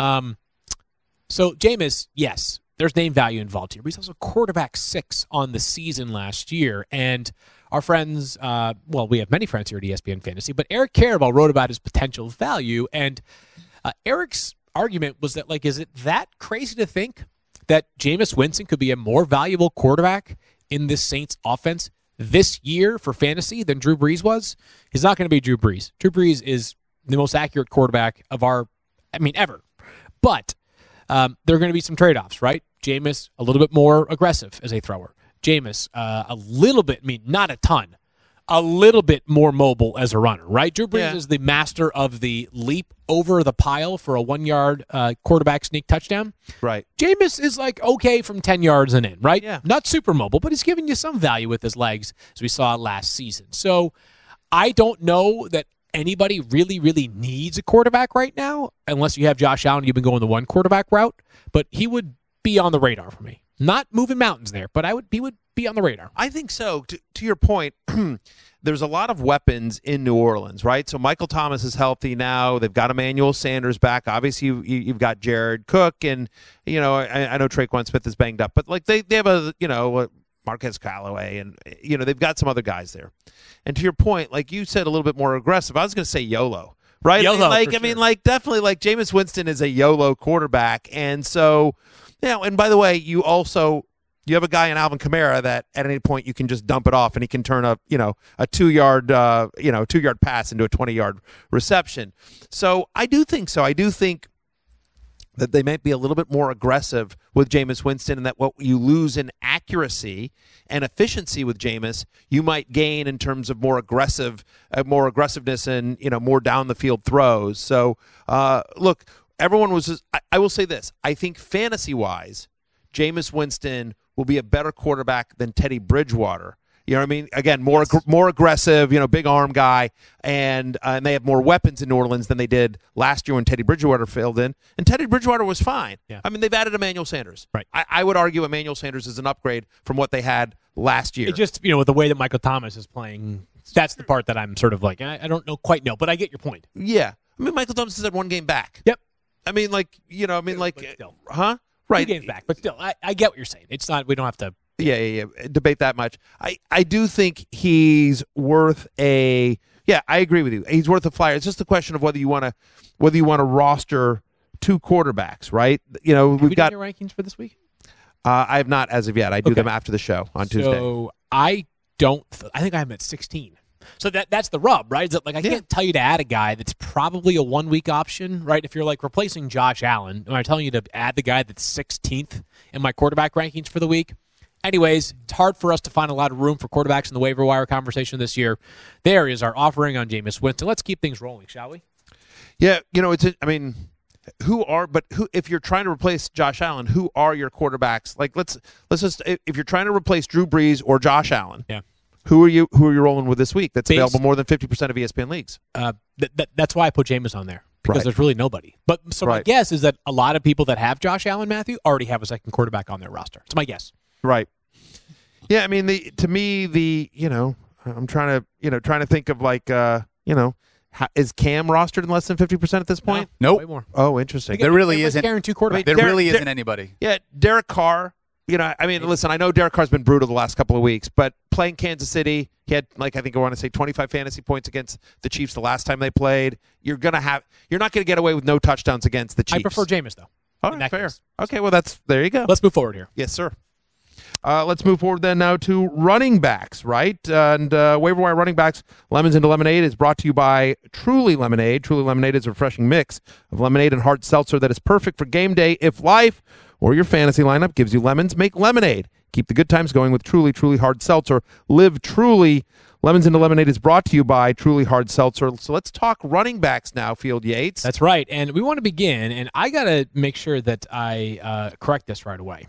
So Jameis, yes, there's name value involved here, but he's also quarterback 6 on the season last year. And our friends, we have many friends here at ESPN Fantasy, but Eric Karabell wrote about his potential value. And Eric's argument was that, like, is it that crazy to think that Jameis Winston could be a more valuable quarterback in this Saints offense this year for fantasy than Drew Brees was? He's not going to be Drew Brees. Drew Brees is the most accurate quarterback of ever. But there are going to be some trade-offs, right? Jameis, a little bit more aggressive as a thrower. Jameis, a little bit, not a ton, a little bit more mobile as a runner, right? Drew Brees is the master of the leap over the pile for a 1-yard quarterback sneak touchdown. Right. Jameis is like okay from 10 yards and in, right? Yeah. Not super mobile, but he's giving you some value with his legs, as we saw last season. So I don't know that anybody really, really needs a quarterback right now, unless you have Josh Allen. You've been going the one quarterback route, but he would be on the radar for me. Not moving mountains there, but he would be on the radar. I think so. To your point, there's a lot of weapons in New Orleans, right? So Michael Thomas is healthy now. They've got Emmanuel Sanders back. Obviously, you've got Jared Cook, and I know Traquan Smith is banged up, but like they have a Marquez Callaway, and they've got some other guys there. And to your point, like you said, a little bit more aggressive. I was going to say YOLO, right? YOLO, definitely, like Jameis Winston is a YOLO quarterback, and so and by the way, you have a guy in Alvin Kamara that at any point you can just dump it off and he can turn a 2-yard 2-yard pass into a 20-yard reception. So I do think so. I do think that they might be a little bit more aggressive with Jameis Winston, and that what you lose in accuracy and efficiency with Jameis, you might gain in terms of more aggressiveness and more down the field throws. So look, everyone was. I will say this: I think fantasy-wise, Jameis Winston will be a better quarterback than Teddy Bridgewater. You know what I mean? Again, more aggressive, big arm guy, and they have more weapons in New Orleans than they did last year when Teddy Bridgewater filled in. And Teddy Bridgewater was fine. Yeah. I mean, they've added Emmanuel Sanders. Right. I would argue Emmanuel Sanders is an upgrade from what they had last year. It just, with the way that Michael Thomas is playing, that's the part that I'm sort of like, I don't quite know, but I get your point. Yeah. I mean, Michael Thomas has had one game back. Yep. I mean, but still. Huh? Right. 2 games back, but still, I get what you're saying. It's not, we don't have to. Yeah. Debate that much. I do think he's worth I agree with you. He's worth a flyer. It's just a question of whether you want to roster 2 quarterbacks, right? Have we've we got done your rankings for this week? I have not as of yet. I do them after the show on Tuesday. So I think I'm at 16. So that's the rub, right? Is that, like, I can't tell you to add a guy that's probably a 1 week option, right? If you're like replacing Josh Allen, am I telling you to add the guy that's 16th in my quarterback rankings for the week? Anyways, it's hard for us to find a lot of room for quarterbacks in the waiver wire conversation this year. There is our offering on Jameis Winston. Let's keep things rolling, shall we? Yeah, if you're trying to replace Josh Allen, who are your quarterbacks? Like, let's just, if you're trying to replace Drew Brees or Josh Allen, who are you rolling with this week that's available more than 50% of ESPN leagues? That's why I put Jameis on there, because there's really nobody. But so my guess is that a lot of people that have Josh Allen, Matthew, already have a second quarterback on their roster. It's my guess. Right. Yeah, I mean, I'm trying to think of, like, is Cam rostered in less than 50% at this point? Nope. Way more. Oh, interesting. There really isn't. Guaranteed quarterback. There really isn't anybody. Yeah, Derek Carr. Listen, I know Derek Carr's been brutal the last couple of weeks, but playing Kansas City, he had, like, I think I want to say 25 fantasy points against the Chiefs the last time they played. You're not going to get away with no touchdowns against the Chiefs. I prefer Jameis, though. All right, fair. Okay, well, there you go. Let's move forward here. Yes, sir. Let's move forward then now to running backs, right? And waiver wire running backs, Lemons into Lemonade is brought to you by Truly Lemonade. Truly Lemonade is a refreshing mix of lemonade and hard seltzer that is perfect for game day. If life or your fantasy lineup gives you lemons, make lemonade. Keep the good times going with Truly Hard Seltzer. Live Truly. Lemons into Lemonade is brought to you by Truly Hard Seltzer. So let's talk running backs now, Field Yates. That's right. And we want to begin, and I got to make sure that I correct this right away.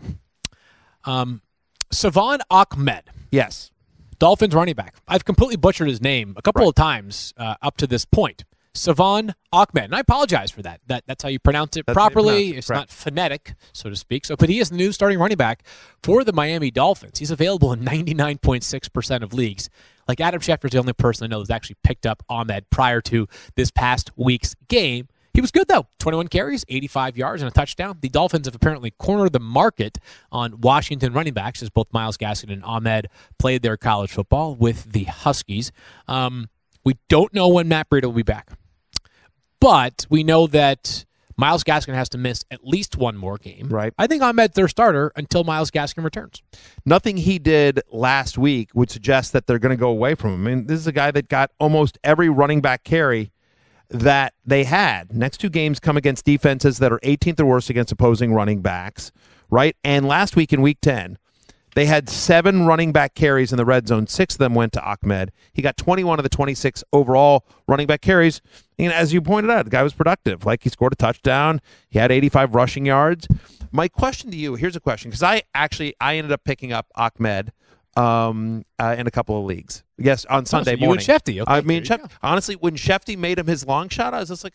Savon Ahmed. Yes. Dolphins running back. I've completely butchered his name a couple of times up to this point. Savon Ahmed. And I apologize for that. That's how you pronounce it properly. It's not phonetic, so to speak. But he is the new starting running back for the Miami Dolphins. He's available in 99.6% of leagues. Like, Adam Schefter's the only person I know who's actually picked up Ahmed prior to this past week's game. He was good, though. 21 carries, 85 yards, and a touchdown. The Dolphins have apparently cornered the market on Washington running backs, as both Myles Gaskin and Ahmed played their college football with the Huskies. We don't know when Matt Breida will be back, but we know that Myles Gaskin has to miss at least one more game. Right. I think Ahmed's their starter until Myles Gaskin returns. Nothing he did last week would suggest that they're going to go away from him. I mean, this is a guy that got almost every running back carry that they had. Next two games come against defenses that are 18th or worse against opposing running backs, right? And last week in Week 10, they had 7 running back carries in the red zone. 6 of them went to Ahmed. He got 21 of the 26 overall running back carries. And as you pointed out, the guy was productive. Like, he scored a touchdown. He had 85 rushing yards. My question to you, here's a question, because I ended up picking up Ahmed in a couple of leagues. Yes, on Sunday morning. You and Shefty. Okay, honestly, when Shefty made him his long shot, I was just like,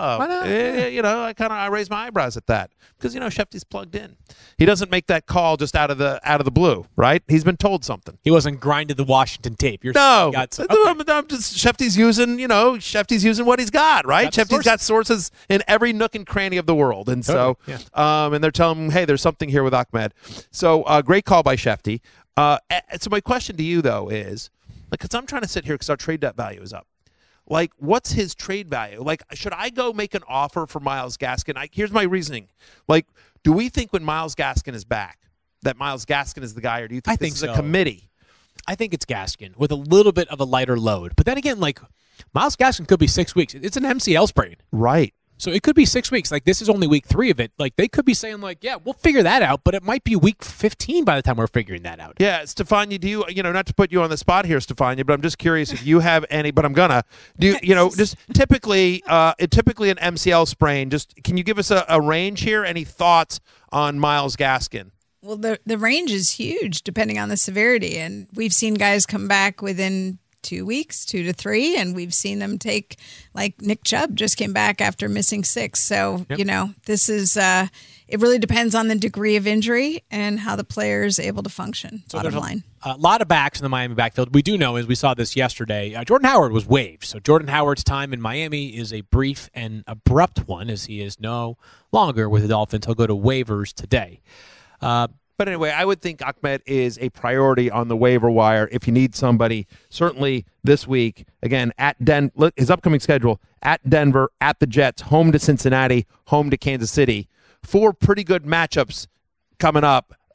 I raised my eyebrows at that, because Shefty's plugged in. He doesn't make that call just out of the blue, right? He's been told something. He wasn't grinded the Washington tape. Shefty's using what he's got, right? Shefty's got sources in every nook and cranny of the world, and and they're telling him, hey, there's something here with Ahmed. So great call by Shefty. So my question to you, though, is, because I'm trying to sit here because our trade debt value is up. Like, what's his trade value? Like, should I go make an offer for Myles Gaskin? Here's my reasoning. Like, do we think when Myles Gaskin is back that Myles Gaskin is the guy, or do you think this is a committee? I think it's Gaskin with a little bit of a lighter load. But then again, like, Myles Gaskin could be 6 weeks. It's an MCL sprain. Right. So it could be 6 weeks. Like, this is only week 3 of it. Like, they could be saying, like, yeah, we'll figure that out, but it might be week 15 by the time we're figuring that out. Yeah, Stefania, do you not to put you on the spot here, Stefania, but I'm just curious if you have any, but I'm gonna. Just typically an MCL sprain, just can you give us a range here? Any thoughts on Myles Gaskin? Well, the range is huge depending on the severity, and we've seen guys come back within 2 weeks, 2 to 3, and we've seen them take, like Nick Chubb just came back after missing 6. So, this is, it really depends on the degree of injury and how the player is able to function, so bottom line. A lot of backs in the Miami backfield. We do know, as we saw this yesterday, Jordan Howard was waived. So Jordan Howard's time in Miami is a brief and abrupt one, as he is no longer with the Dolphins. He'll go to waivers today. But anyway, I would think Ahmed is a priority on the waiver wire if you need somebody. Certainly this week, again, his upcoming schedule, at Denver, at the Jets, home to Cincinnati, home to Kansas City. 4 pretty good matchups coming up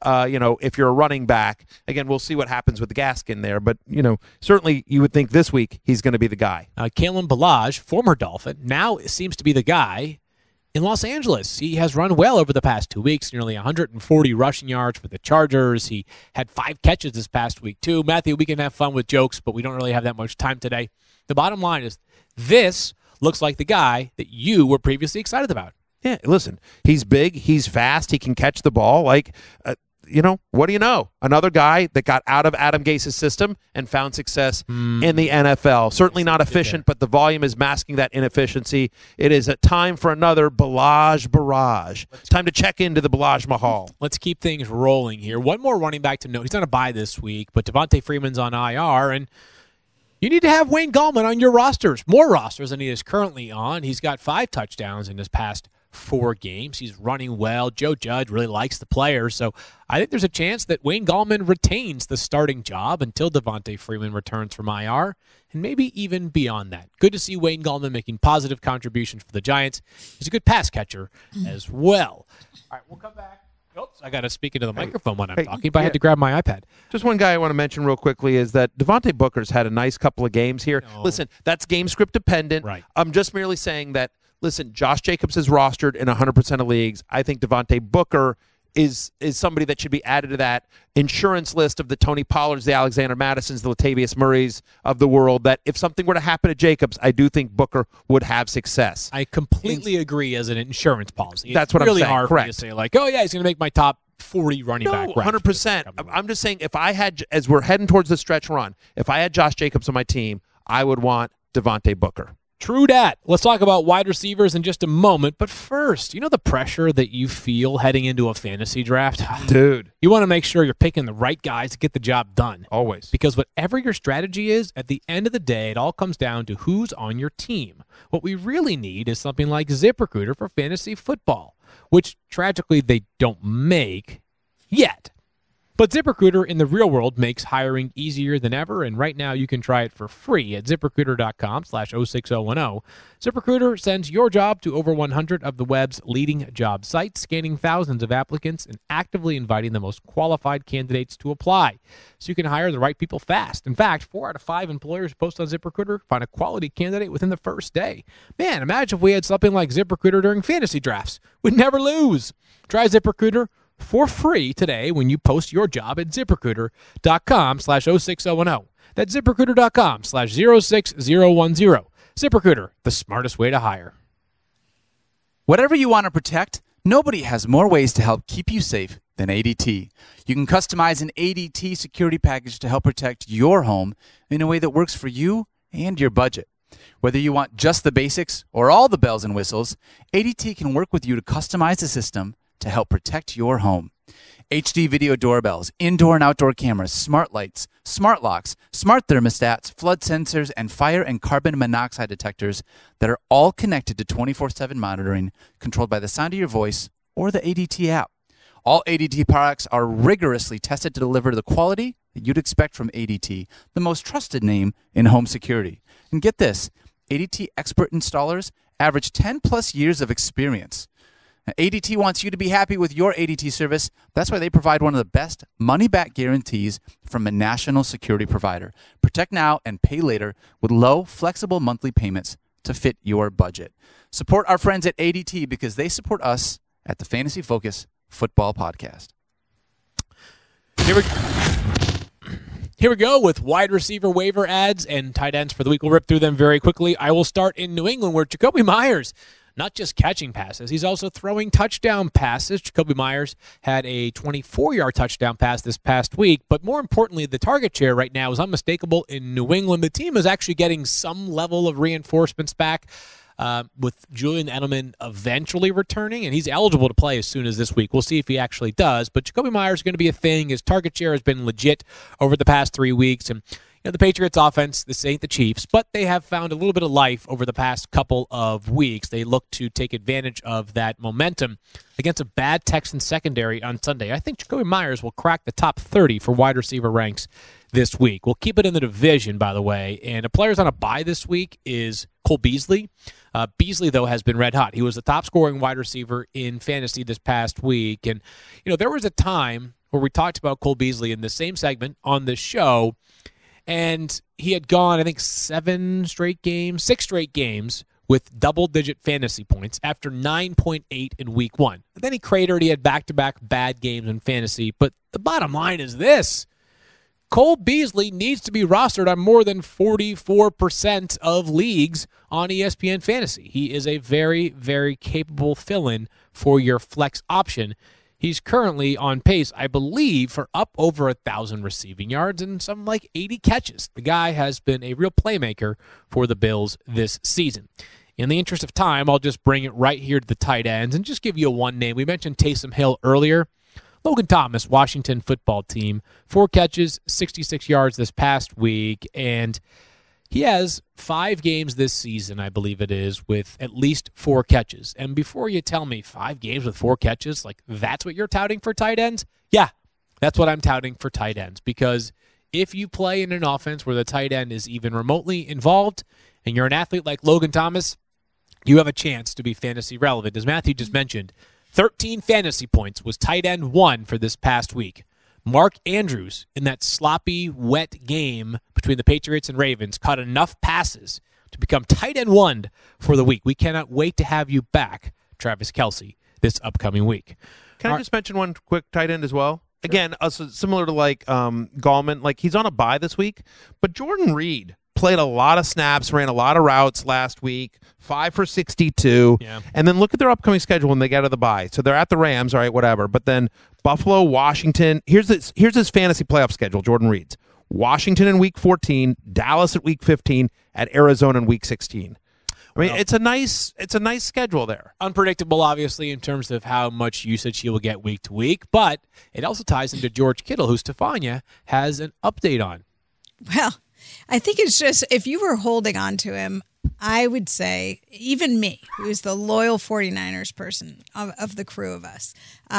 if you're a running back. Again, we'll see what happens with the Gaskin there, but certainly you would think this week he's going to be the guy. Kalen Ballage, former Dolphin, now seems to be the guy in Los Angeles. He has run well over the past 2 weeks, nearly 140 rushing yards for the Chargers. He had 5 catches this past week, too. Matthew, we can have fun with jokes, but we don't really have that much time today. The bottom line is this looks like the guy that you were previously excited about. Yeah, listen, he's big, he's fast, he can catch the ball. What do you know? Another guy that got out of Adam Gase's system and found success in the NFL. Certainly not efficient, but the volume is masking that inefficiency. It is a time for another Ballage barrage. Time to check into the Ballage Mahal. Let's keep things rolling here. One more running back to note. He's on a bye this week, but Devontae Freeman's on IR, and you need to have Wayne Gallman on your rosters, more rosters than he is currently on. He's got 5 touchdowns in his past 4 games. He's running well. Joe Judge really likes the player, so I think there's a chance that Wayne Gallman retains the starting job until Devontae Freeman returns from IR, and maybe even beyond that. Good to see Wayne Gallman making positive contributions for the Giants. He's a good pass catcher as well. All right, we'll come back. Oops, I got to speak into the microphone when I'm talking, but I had to grab my iPad. Just one guy I want to mention real quickly is that Devontae Booker's had a nice couple of games here. No. Listen, that's game script dependent. Right. I'm just merely saying that, listen, Josh Jacobs is rostered in 100% of leagues. I think Devontae Booker is somebody that should be added to that insurance list of the Tony Pollards, the Alexander Madisons, the Latavius Murrays of the world, that if something were to happen to Jacobs, I do think Booker would have success. I completely agree as an insurance policy. That's what I'm really saying. hard Correct. for you to say, like, oh, yeah, he's going to make my top 40 running back. No, 100%. I'm just saying, if I had, as we're heading towards the stretch run, if I had Josh Jacobs on my team, I would want Devontae Booker. True dat. Let's talk about wide receivers in just a moment. But first, the pressure that you feel heading into a fantasy draft? Dude. You want to make sure you're picking the right guys to get the job done. Always. Because whatever your strategy is, at the end of the day, it all comes down to who's on your team. What we really need is something like ZipRecruiter for fantasy football, which tragically they don't make yet. But ZipRecruiter in the real world makes hiring easier than ever, and right now you can try it for free at ZipRecruiter.com/06010. ZipRecruiter sends your job to over 100 of the web's leading job sites, scanning thousands of applicants and actively inviting the most qualified candidates to apply, so you can hire the right people fast. In fact, 4 out of 5 employers post on ZipRecruiter find a quality candidate within the first day. Man, imagine if we had something like ZipRecruiter during fantasy drafts. We'd never lose. Try ZipRecruiter for free today when you post your job at ZipRecruiter.com/06010. That's ZipRecruiter.com/06010. ZipRecruiter, the smartest way to hire. Whatever you want to protect, nobody has more ways to help keep you safe than ADT. You can customize an ADT security package to help protect your home in a way that works for you and your budget. Whether you want just the basics or all the bells and whistles, ADT can work with you to customize the system to help protect your home. HD video doorbells, indoor and outdoor cameras, smart lights, smart locks, smart thermostats, flood sensors, and fire and carbon monoxide detectors that are all connected to 24/7 monitoring, controlled by the sound of your voice or the ADT app. All ADT products are rigorously tested to deliver the quality that you'd expect from ADT, the most trusted name in home security. And get this, ADT expert installers average 10 plus years of experience. Now, ADT wants you to be happy with your ADT service. That's why they provide one of the best money-back guarantees from a national security provider. Protect now and pay later with low, flexible monthly payments to fit your budget. Support our friends at ADT because they support us at the Fantasy Focus Football Podcast. Here we go with wide receiver waiver ads and tight ends for the week. We'll rip through them very quickly. I will start in New England, where Jacoby Myers, not just catching passes, he's also throwing touchdown passes. Jacoby Myers had a 24-yard touchdown pass this past week, but more importantly, the target share right now is unmistakable in New England. The team is actually getting some level of reinforcements back, with Julian Edelman eventually returning, and he's eligible to play as soon as this week. We'll see if he actually does, but Jacoby Myers is going to be a thing. His target share has been legit over the past 3 weeks, and the Patriots offense, this ain't the Chiefs, but they have found a little bit of life over the past couple of weeks. They look to take advantage of that momentum against a bad Texans secondary on Sunday. I think Jacoby Myers will crack the top 30 for wide receiver ranks this week. We'll keep it in the division, by the way, and a player's on a bye this week is Cole Beasley. Beasley, though, has been red hot. He was the top-scoring wide receiver in fantasy this past week, and there was a time where we talked about Cole Beasley in the same segment on the show, and he had gone, I think, 6 straight games with double-digit fantasy points after 9.8 in week 1. But then he cratered. He had back-to-back bad games in fantasy. But the bottom line is this. Cole Beasley needs to be rostered on more than 44% of leagues on ESPN Fantasy. He is a very, very capable fill-in for your flex option. He's currently on pace, I believe, for up over 1,000 receiving yards and something like 80 catches. The guy has been a real playmaker for the Bills this season. In the interest of time, I'll just bring it right here to the tight ends and just give you one name. We mentioned Taysom Hill earlier. Logan Thomas, Washington football team, 4 catches, 66 yards this past week, and he has 5 games this season, I believe it is, with at least 4 catches. And before you tell me 5 games with 4 catches, like that's what you're touting for tight ends? Yeah, that's what I'm touting for tight ends, because if you play in an offense where the tight end is even remotely involved and you're an athlete like Logan Thomas, you have a chance to be fantasy relevant. As Matthew just mentioned, 13 fantasy points was tight end 1 for this past week. Mark Andrews, in that sloppy, wet game between the Patriots and Ravens, caught enough passes to become tight end 1 for the week. We cannot wait to have you back, Travis Kelce, this upcoming week. Can I just mention one quick tight end as well? Sure. Again, similar to like Gallman, like he's on a bye this week, but Jordan Reed played a lot of snaps, ran a lot of routes last week, 5 for 62. Yeah. And then look at their upcoming schedule when they get out of the bye. So they're at the Rams, all right, whatever. But then Buffalo, Washington. Here's his fantasy playoff schedule, Jordan Reed's. Washington in week 14, Dallas at week 15, at Arizona in week 16. I mean, it's a nice schedule there. Unpredictable, obviously, in terms of how much usage he will get week to week, but it also ties into George Kittle, who Stefania has an update on. Well, I think it's just, if you were holding on to him, I would say, even me, who is the loyal 49ers person of the crew of us,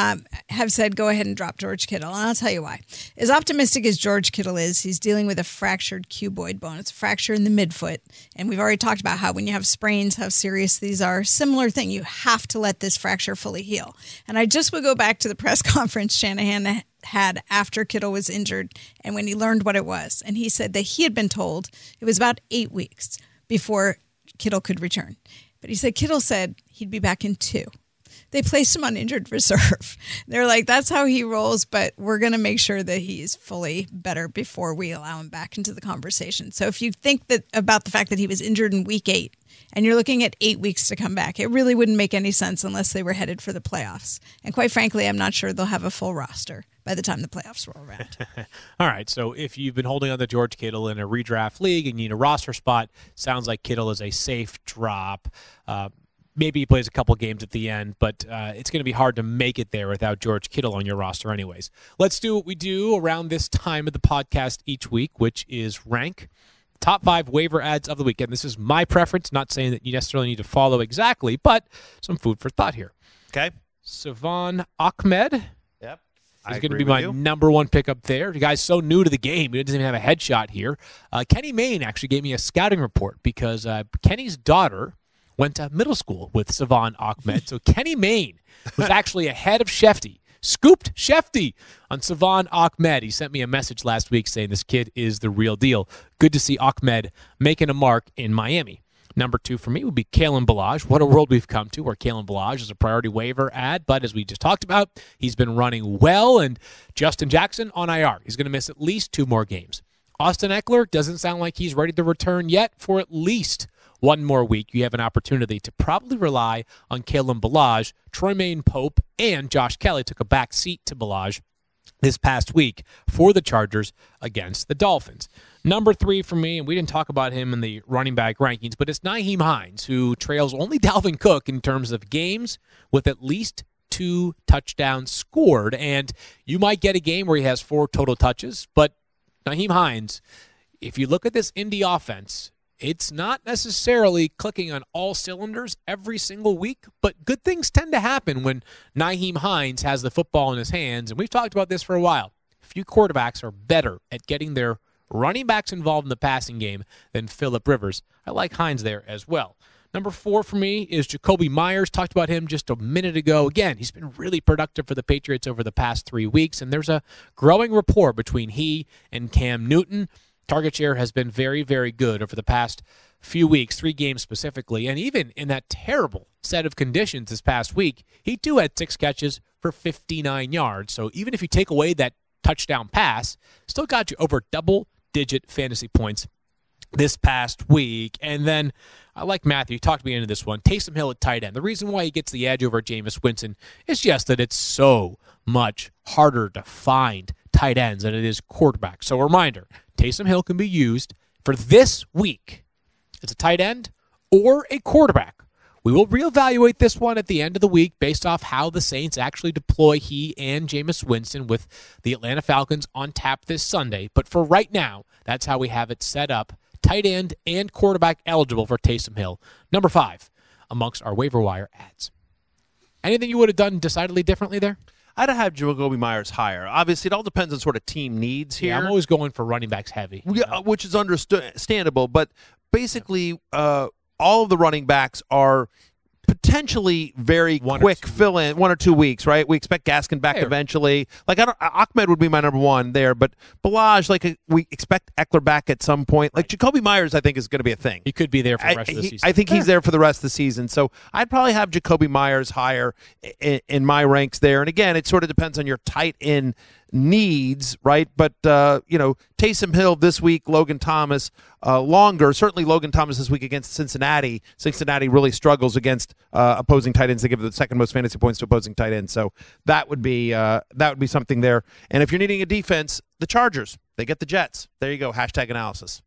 have said, go ahead and drop George Kittle. And I'll tell you why. As optimistic as George Kittle is, he's dealing with a fractured cuboid bone. It's a fracture in the midfoot. And we've already talked about how when you have sprains, how serious these are. Similar thing. You have to let this fracture fully heal. And I just would go back to the press conference Shanahan had after Kittle was injured and when he learned what it was. And he said that he had been told it was about 8 weeks before Kittle could return. But he said Kittle said he'd be back in 2. They placed him on injured reserve. They're like, that's how he rolls, but we're going to make sure that he's fully better before we allow him back into the conversation. So if you think that about the fact that he was injured in week 8 and you're looking at 8 weeks to come back, it really wouldn't make any sense unless they were headed for the playoffs. And quite frankly, I'm not sure they'll have a full roster by the time the playoffs roll around. All right, so if you've been holding on to George Kittle in a redraft league and you need a roster spot, sounds like Kittle is a safe drop. Maybe he plays a couple games at the end, but it's going to be hard to make it there without George Kittle on your roster anyways. Let's do what we do around this time of the podcast each week, which is rank top 5 waiver ads of the weekend. This is my preference, not saying that you necessarily need to follow exactly, but some food for thought here. Okay. Savon Ahmed. Yep. He's going to be my number 1 pickup there. The guy's so new to the game, he doesn't even have a headshot here. Kenny Mayne actually gave me a scouting report because Kenny's daughter went to middle school with Savon Ahmed. So Kenny Mayne was actually ahead of Shefty, scooped Shefty on Savon Ahmed. He sent me a message last week saying this kid is the real deal. Good to see Ahmed making a mark in Miami. Number 2 for me would be Kalen Ballage. What a world we've come to where Kalen Ballage is a priority waiver ad, but as we just talked about, he's been running well, and Justin Jackson on IR. He's going to miss at least 2 more games. Austin Eckler doesn't sound like he's ready to return yet for at least 1 more week. You have an opportunity to probably rely on Kalen Ballage. Troymaine Pope and Josh Kelly took a back seat to Ballage this past week for the Chargers against the Dolphins. Number 3 for me, and we didn't talk about him in the running back rankings, but it's Nyheim Hines, who trails only Dalvin Cook in terms of games with at least 2 touchdowns scored. And you might get a game where he has 4 total touches, but Nyheim Hines, if you look at this Indy offense, it's not necessarily clicking on all cylinders every single week, but good things tend to happen when Nyheim Hines has the football in his hands. And we've talked about this for a while. Few quarterbacks are better at getting their running backs involved in the passing game than Phillip Rivers. I like Hines there as well. Number 4 for me is Jacoby Myers. Talked about him just a minute ago. Again, he's been really productive for the Patriots over the past 3 weeks, and there's a growing rapport between he and Cam Newton. Target share has been very, very good over the past few weeks, 3 games specifically, and even in that terrible set of conditions this past week, he too had 6 catches for 59 yards. So even if you take away that touchdown pass, still got you over double-digit fantasy points this past week. And then, I like Matthew, you talked me into this one, Taysom Hill at tight end. The reason why he gets the edge over Jameis Winston is just that it's so much harder to find tight ends than it is quarterbacks. So a reminder, Taysom Hill can be used for this week as a tight end or a quarterback. We will reevaluate this one at the end of the week based off how the Saints actually deploy he and Jameis Winston with the Atlanta Falcons on tap this Sunday. But for right now, that's how we have it set up. Tight end and quarterback eligible for Taysom Hill. Number 5 amongst our waiver wire ads. Anything you would have done decidedly differently there? I'd have Jacoby Myers higher. Obviously, it all depends on sort of team needs here. Yeah, I'm always going for running backs heavy. Which is understandable. But basically, all of the running backs are potentially very quick fill-in, 1 or 2 weeks, right? We expect Gaskin back eventually. Like, Ahmed would be my number 1 there, but Ballage, we expect Eckler back at some point. Like, Jacoby Myers, I think, is going to be a thing. He could be there for the rest of the season. I think he's there for the rest of the season. So I'd probably have Jacoby Myers higher in my ranks there. And again, it sort of depends on your tight end needs, right? But, Taysom Hill this week, Logan Thomas longer. Certainly Logan Thomas this week against Cincinnati. Cincinnati really struggles against opposing tight ends. They give the second most fantasy points to opposing tight ends. So that would be something there. And if you're needing a defense, the Chargers, they get the Jets. There you go. Hashtag analysis.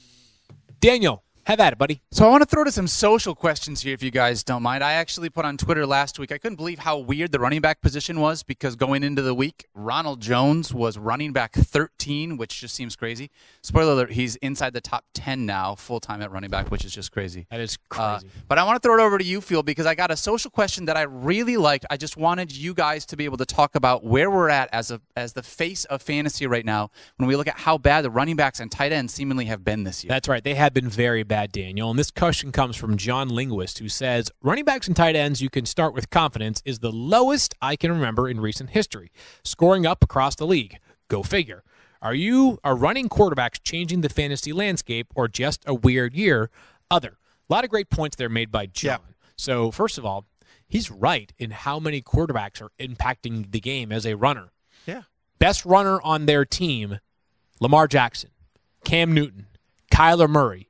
Daniel, have at it, buddy. So I want to throw to some social questions here, if you guys don't mind. I actually put on Twitter last week, I couldn't believe how weird the running back position was because going into the week, Ronald Jones was running back 13, which just seems crazy. Spoiler alert, he's inside the top 10 now, full-time at running back, which is just crazy. That is crazy. But I want to throw it over to you, Field, because I got a social question that I really liked. I just wanted you guys to be able to talk about where we're at as the face of fantasy right now when we look at how bad the running backs and tight ends seemingly have been this year. That's right. They have been very bad, Daniel. And this question comes from John Linguist, who says, running backs and tight ends you can start with confidence is the lowest I can remember in recent history. Scoring up across the league. Go figure. Are running quarterbacks changing the fantasy landscape or just a weird year? A lot of great points there made by John. Yeah. So, first of all, he's right in how many quarterbacks are impacting the game as a runner. Yeah. Best runner on their team, Lamar Jackson, Cam Newton, Kyler Murray,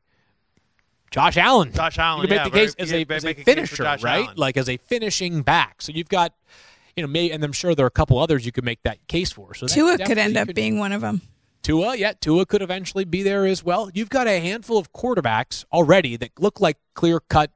Josh Allen. You can make the case as a finisher, right? Allen. Like as a finishing back. So you've got, maybe, and I'm sure there are a couple others you could make that case for. So Tua could end up being one of them. Tua could eventually be there as well. You've got a handful of quarterbacks already that look like clear-cut,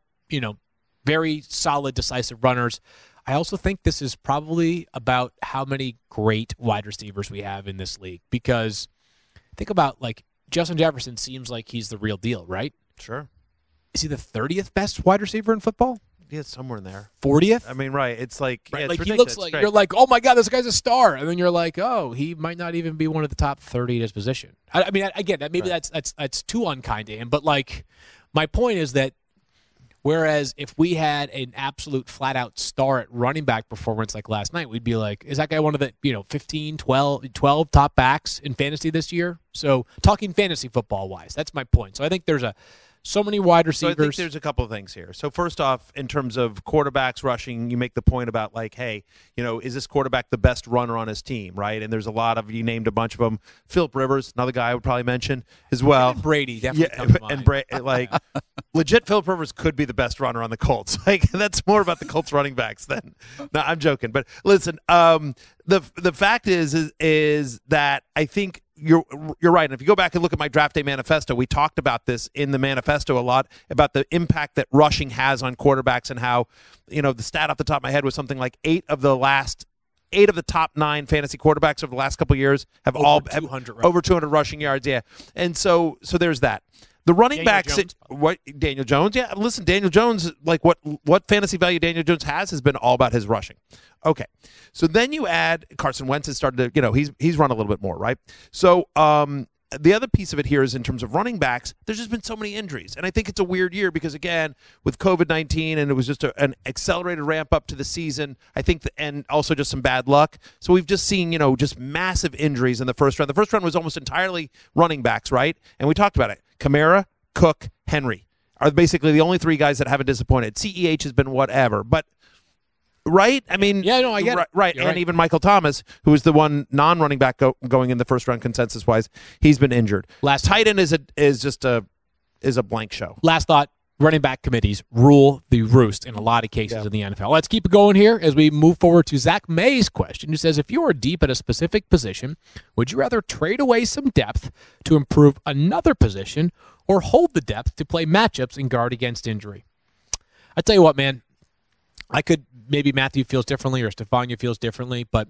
very solid, decisive runners. I also think this is probably about how many great wide receivers we have in this league. Because think about, Justin Jefferson seems like he's the real deal, right? Sure. Is he the 30th best wide receiver in football? Yeah, it's somewhere in there. 40th? I mean, right. It's like, right. Yeah, like it's he looks like, you're like, oh my God, this guy's a star. And then you're like, oh, he might not even be one of the top 30 at his position. I mean, I get that. Maybe that's too unkind to him. But my point is that whereas if we had an absolute flat-out star at running back performance like last night, we'd be like, is that guy one of the 15, 12 top backs in fantasy this year? So talking fantasy football-wise, that's my point. So I think there's so many wide receivers. So I think there's a couple of things here. So first off, in terms of quarterbacks rushing, you make the point about hey, is this quarterback the best runner on his team, right? And there's a lot of, you named a bunch of them. Philip Rivers, another guy I would probably mention as well. And Brady definitely comes to mind. And legit Philip Rivers could be the best runner on the Colts. That's more about the Colts running backs than. No, I'm joking. But listen, the fact is that I think you're right. And if you go back and look at my draft day manifesto, we talked about this in the manifesto a lot about the impact that rushing has on quarterbacks and how, the stat off the top of my head was something like 8 of the top 9 fantasy quarterbacks over the last couple of years have over 200 rushing yards. Yeah. And so there's that. The running backs, Daniel Jones? Yeah, listen, Daniel Jones, what fantasy value Daniel Jones has been all about his rushing. Okay, so then you add Carson Wentz has started to, he's run a little bit more, right? So the other piece of it here is in terms of running backs, there's just been so many injuries. And I think it's a weird year because, again, with COVID-19 and it was just an accelerated ramp up to the season, I think, and also just some bad luck. So we've just seen, just massive injuries in the first round. The first round was almost entirely running backs, right? And we talked about it. Kamara, Cook, Henry are basically the only three guys that haven't disappointed. CEH has been whatever, but right? I mean, yeah, no, I get it. Right, You're and right. even Michael Thomas, who was the one non-running back going in the first round consensus-wise, he's been injured. Last tight end is just a blank show. Last thought, running back committees rule the roost in a lot of cases in the NFL. Let's keep it going here as we move forward to Zach May's question, who says, if you are deep at a specific position, would you rather trade away some depth to improve another position or hold the depth to play matchups and guard against injury? I tell you what, man, maybe Matthew feels differently or Stefania feels differently, but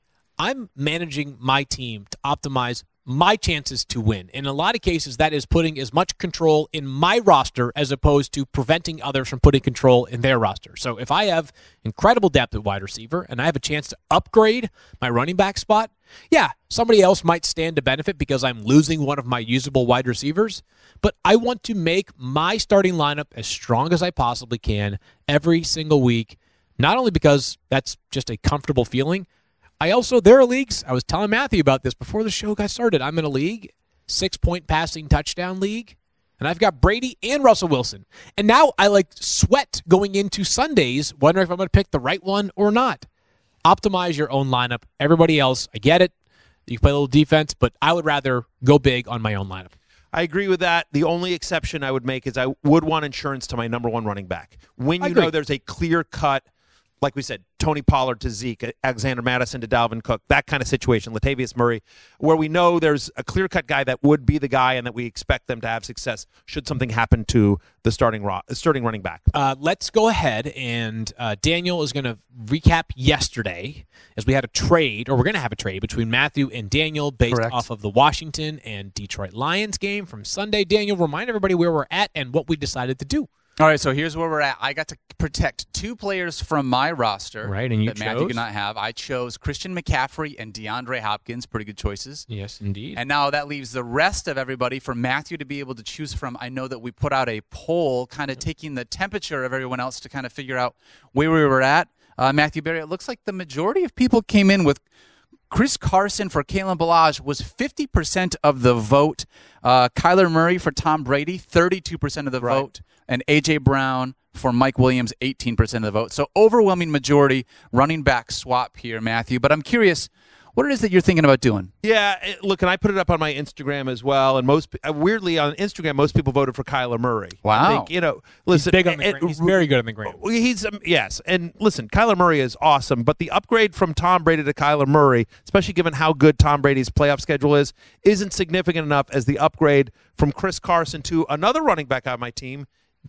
I'm managing my team to optimize my chances to win. In a lot of cases, that is putting as much control in my roster as opposed to preventing others from putting control in their roster. So if I have incredible depth at wide receiver and I have a chance to upgrade my running back spot, yeah, somebody else might stand to benefit because I'm losing one of my usable wide receivers. But I want to make my starting lineup as strong as I possibly can every single week, not only because that's just a comfortable feeling. There are leagues, I was telling Matthew about this before the show got started. I'm in a league, 6-point passing touchdown league, and I've got Brady and Russell Wilson. And now I sweat going into Sundays, wondering if I'm going to pick the right one or not. Optimize your own lineup. Everybody else, I get it. You can play a little defense, but I would rather go big on my own lineup. I agree with that. The only exception I would make is I would want insurance to my number one running back. When you know there's a clear-cut, like we said, Tony Pollard to Zeke, Alexander Madison to Dalvin Cook, that kind of situation, Latavius Murray, where we know there's a clear-cut guy that would be the guy and that we expect them to have success should something happen to the starting running back. Let's go ahead, and Daniel is going to recap yesterday as we had a trade, or we're going to have a trade between Matthew and Daniel based off of the Washington and Detroit Lions game from Sunday. Daniel, remind everybody where we're at and what we decided to do. All right, so here's where we're at. I got to protect two players from my roster and that Matthew did not have. I chose Christian McCaffrey and DeAndre Hopkins. Pretty good choices. Yes, indeed. And now that leaves the rest of everybody for Matthew to be able to choose from. I know that we put out a poll kind of taking the temperature of everyone else to kind of figure out where we were at. Matthew Berry, it looks like the majority of people came in with Chris Carson for Kalen Ballage was 50% of the vote. Kyler Murray for Tom Brady, 32% of the vote. And A.J. Brown for Mike Williams, 18% of the vote. So overwhelming majority running back swap here, Matthew. But I'm curious what it is that you're thinking about doing. Yeah, look, and I put it up on my Instagram as well. And weirdly on Instagram, most people voted for Kyler Murray. Wow. I think, listen, he's big on the gram. He's very good on the gram. Yes, and listen, Kyler Murray is awesome, but the upgrade from Tom Brady to Kyler Murray, especially given how good Tom Brady's playoff schedule is, isn't significant enough as the upgrade from Chris Carson to another running back on my team,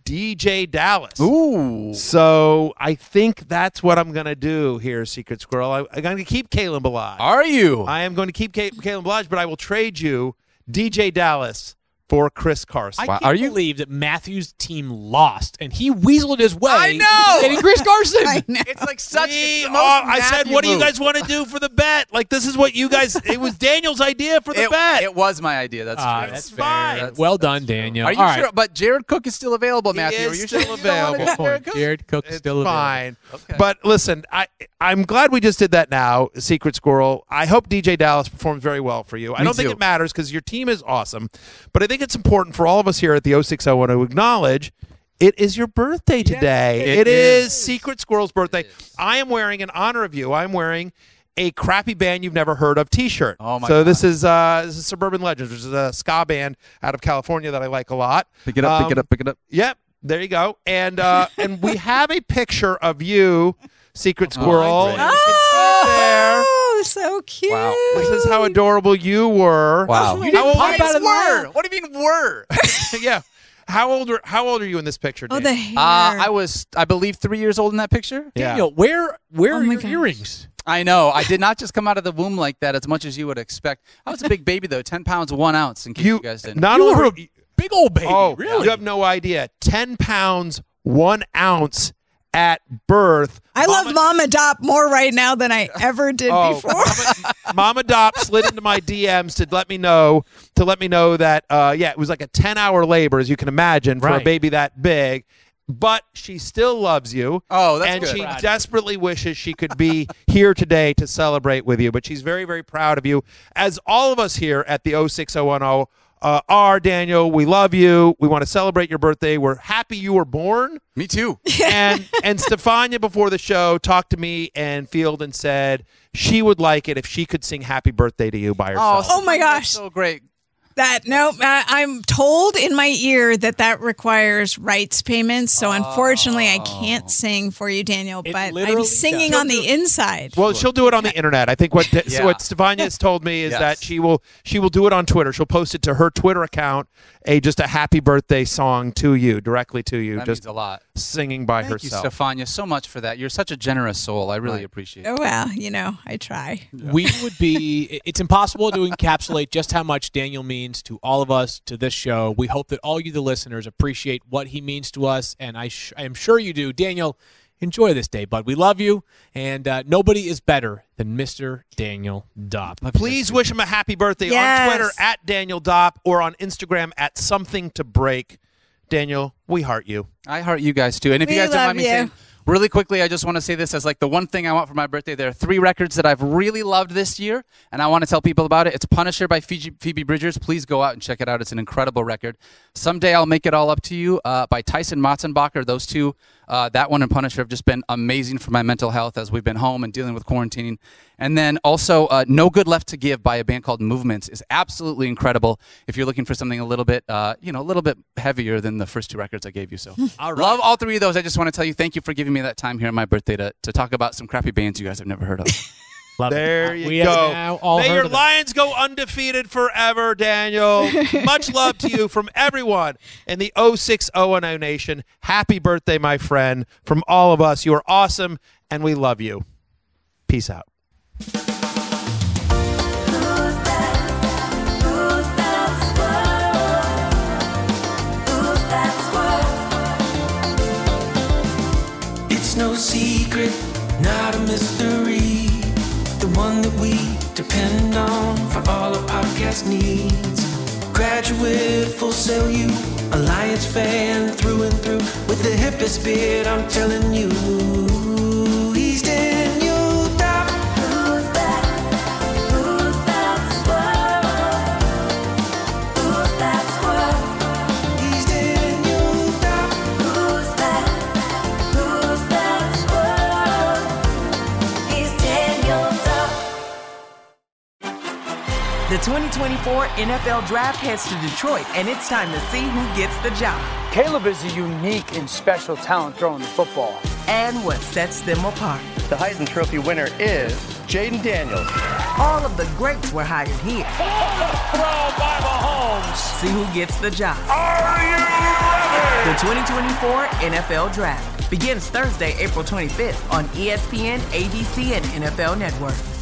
DJ Dallas. Ooh. So I think that's what I'm going to do here, Secret Squirrel. I'm going to keep Kalen Ballage. Are you? I am going to keep Kalen Ballage, but I will trade you DJ Dallas for Chris Carson. I can't believe that Matthew's team lost, and he weaseled his way I know! to getting Chris Carson. I know. It's like such We it's the most are- I said, Matthew what do you move. guys want to do for the bet? Like, this is what you guys, it was Daniel's idea for the bet. It was my idea. That's true. That's fine. fair. Well done, Daniel. Are you All right. sure? But Jared Cook is still available, Matthew. is Are you still sure you don't wanna available. do Jared Cook? Jared Cook is It's still fine. Okay. But listen, I'm glad we just did that now, Secret Squirrel. I hope DJ Dallas performs very well for you. I don't think too. it matters because your team is awesome, but I think it's important for all of us here at the 0601 to acknowledge it is your birthday today. it it is is. Secret Squirrel's birthday. I am wearing, in honor of you, I'm wearing a crappy band you've never heard of t-shirt. Oh, my so God. this is Suburban Legends, which is a ska band out of California that I like a lot. Pick it up, pick it up, pick it up. Yep, there you go. And and we have a picture of you, Secret Squirrel. great. And you can see it there. Oh, so cute. Wow. This is how adorable you were. Wow. You You didn't didn't pop out of were. What do you mean were? Yeah. How old are you in this picture, Oh, Dan? the hair. I was, I believe, 3 years old in that picture. Yeah. Daniel, where Oh are my your gosh. earrings? I know. I did not just come out of the womb like that as much as you would expect. I was a big baby, though, 10 pounds, 1 ounce, in case you guys didn't. not You only were a big old baby. oh, really? you have no idea. 10 pounds, 1 ounce at birth. I love Mama Dop more right now than I ever did before. Mama Dop slid into my DMs to let me know that it was like a 10-hour labor, as you can imagine, for a baby that big. But she still loves you. Oh, that's and good. she desperately wishes she could be here today to celebrate with you. But she's very, very proud of you, as all of us here at the 06010 are. Daniel, we love you. We want to celebrate your birthday. We're happy you were born. Me too. And Stefania, before the show, talked to me and Field and said she would like it if she could sing happy birthday to you by herself. Oh my gosh. So great. I'm told in my ear that requires rights payments. So unfortunately, I can't sing for you, Daniel. But I'm singing on the inside. Well, she'll do it on the internet. I think what Stefania has told me is that she will do it on Twitter. She'll post it to her Twitter account, just a happy birthday song to you, directly to you. That just means a lot. Singing by Thank herself. you, Stefania, so much for that. You're such a generous soul. I really appreciate it. Oh, well, I try. It's impossible to encapsulate just how much Daniel means to all of us, to this show. We hope that all you, the listeners, appreciate what he means to us, and I am sure you do. Daniel, enjoy this day, bud. We love you, and nobody is better than Mr. Daniel Dopp. Please wish him a happy birthday on Twitter at Daniel Dopp or on Instagram at Something to Break. Daniel, we heart you. I heart you guys too. And if you guys don't mind me saying, really quickly, I just want to say this as like the one thing I want for my birthday. There are 3 records that I've really loved this year, and I want to tell people about it. It's Punisher by Phoebe Bridgers. Please go out and check it out. It's an incredible record. Someday I'll Make It All Up to You by Tyson Motzenbacher. Those two, that one and Punisher, have just been amazing for my mental health as we've been home and dealing with quarantining. And then also No Good Left to Give by a band called Movements is absolutely incredible if you're looking for something a little bit, a little bit heavier than the first 2 records I gave you. So love all 3 of those. I just want to tell you thank you for giving me that time here on my birthday to talk about some crappy bands you guys have never heard of. There you go. May your Lions go undefeated forever, Daniel. Much love to you from everyone in the 06010 Nation. Happy birthday, my friend. From all of us, you are awesome, and we love you. Peace out. It's no secret, not a mystery. The one that we depend on for all our podcast needs. Graduate, Full Sail U, Alliance fan through and through. With the hippest beard, I'm telling you, he's Daniel Dopp. Who's that? Who's that squirrel? Who's that squirrel? He's Daniel Dopp. Who's that? Who's that squirrel? He's Daniel Dopp. The 2024 NFL Draft heads to Detroit, and it's time to see who gets the job. Caleb is a unique and special talent throwing the football. And what sets them apart. The Heisman Trophy winner is Jaden Daniels. All of the greats were hired here. Throw by Mahomes. See who gets the job. Are you ready? The 2024 NFL Draft begins Thursday, April 25th on ESPN, ABC, and NFL Network.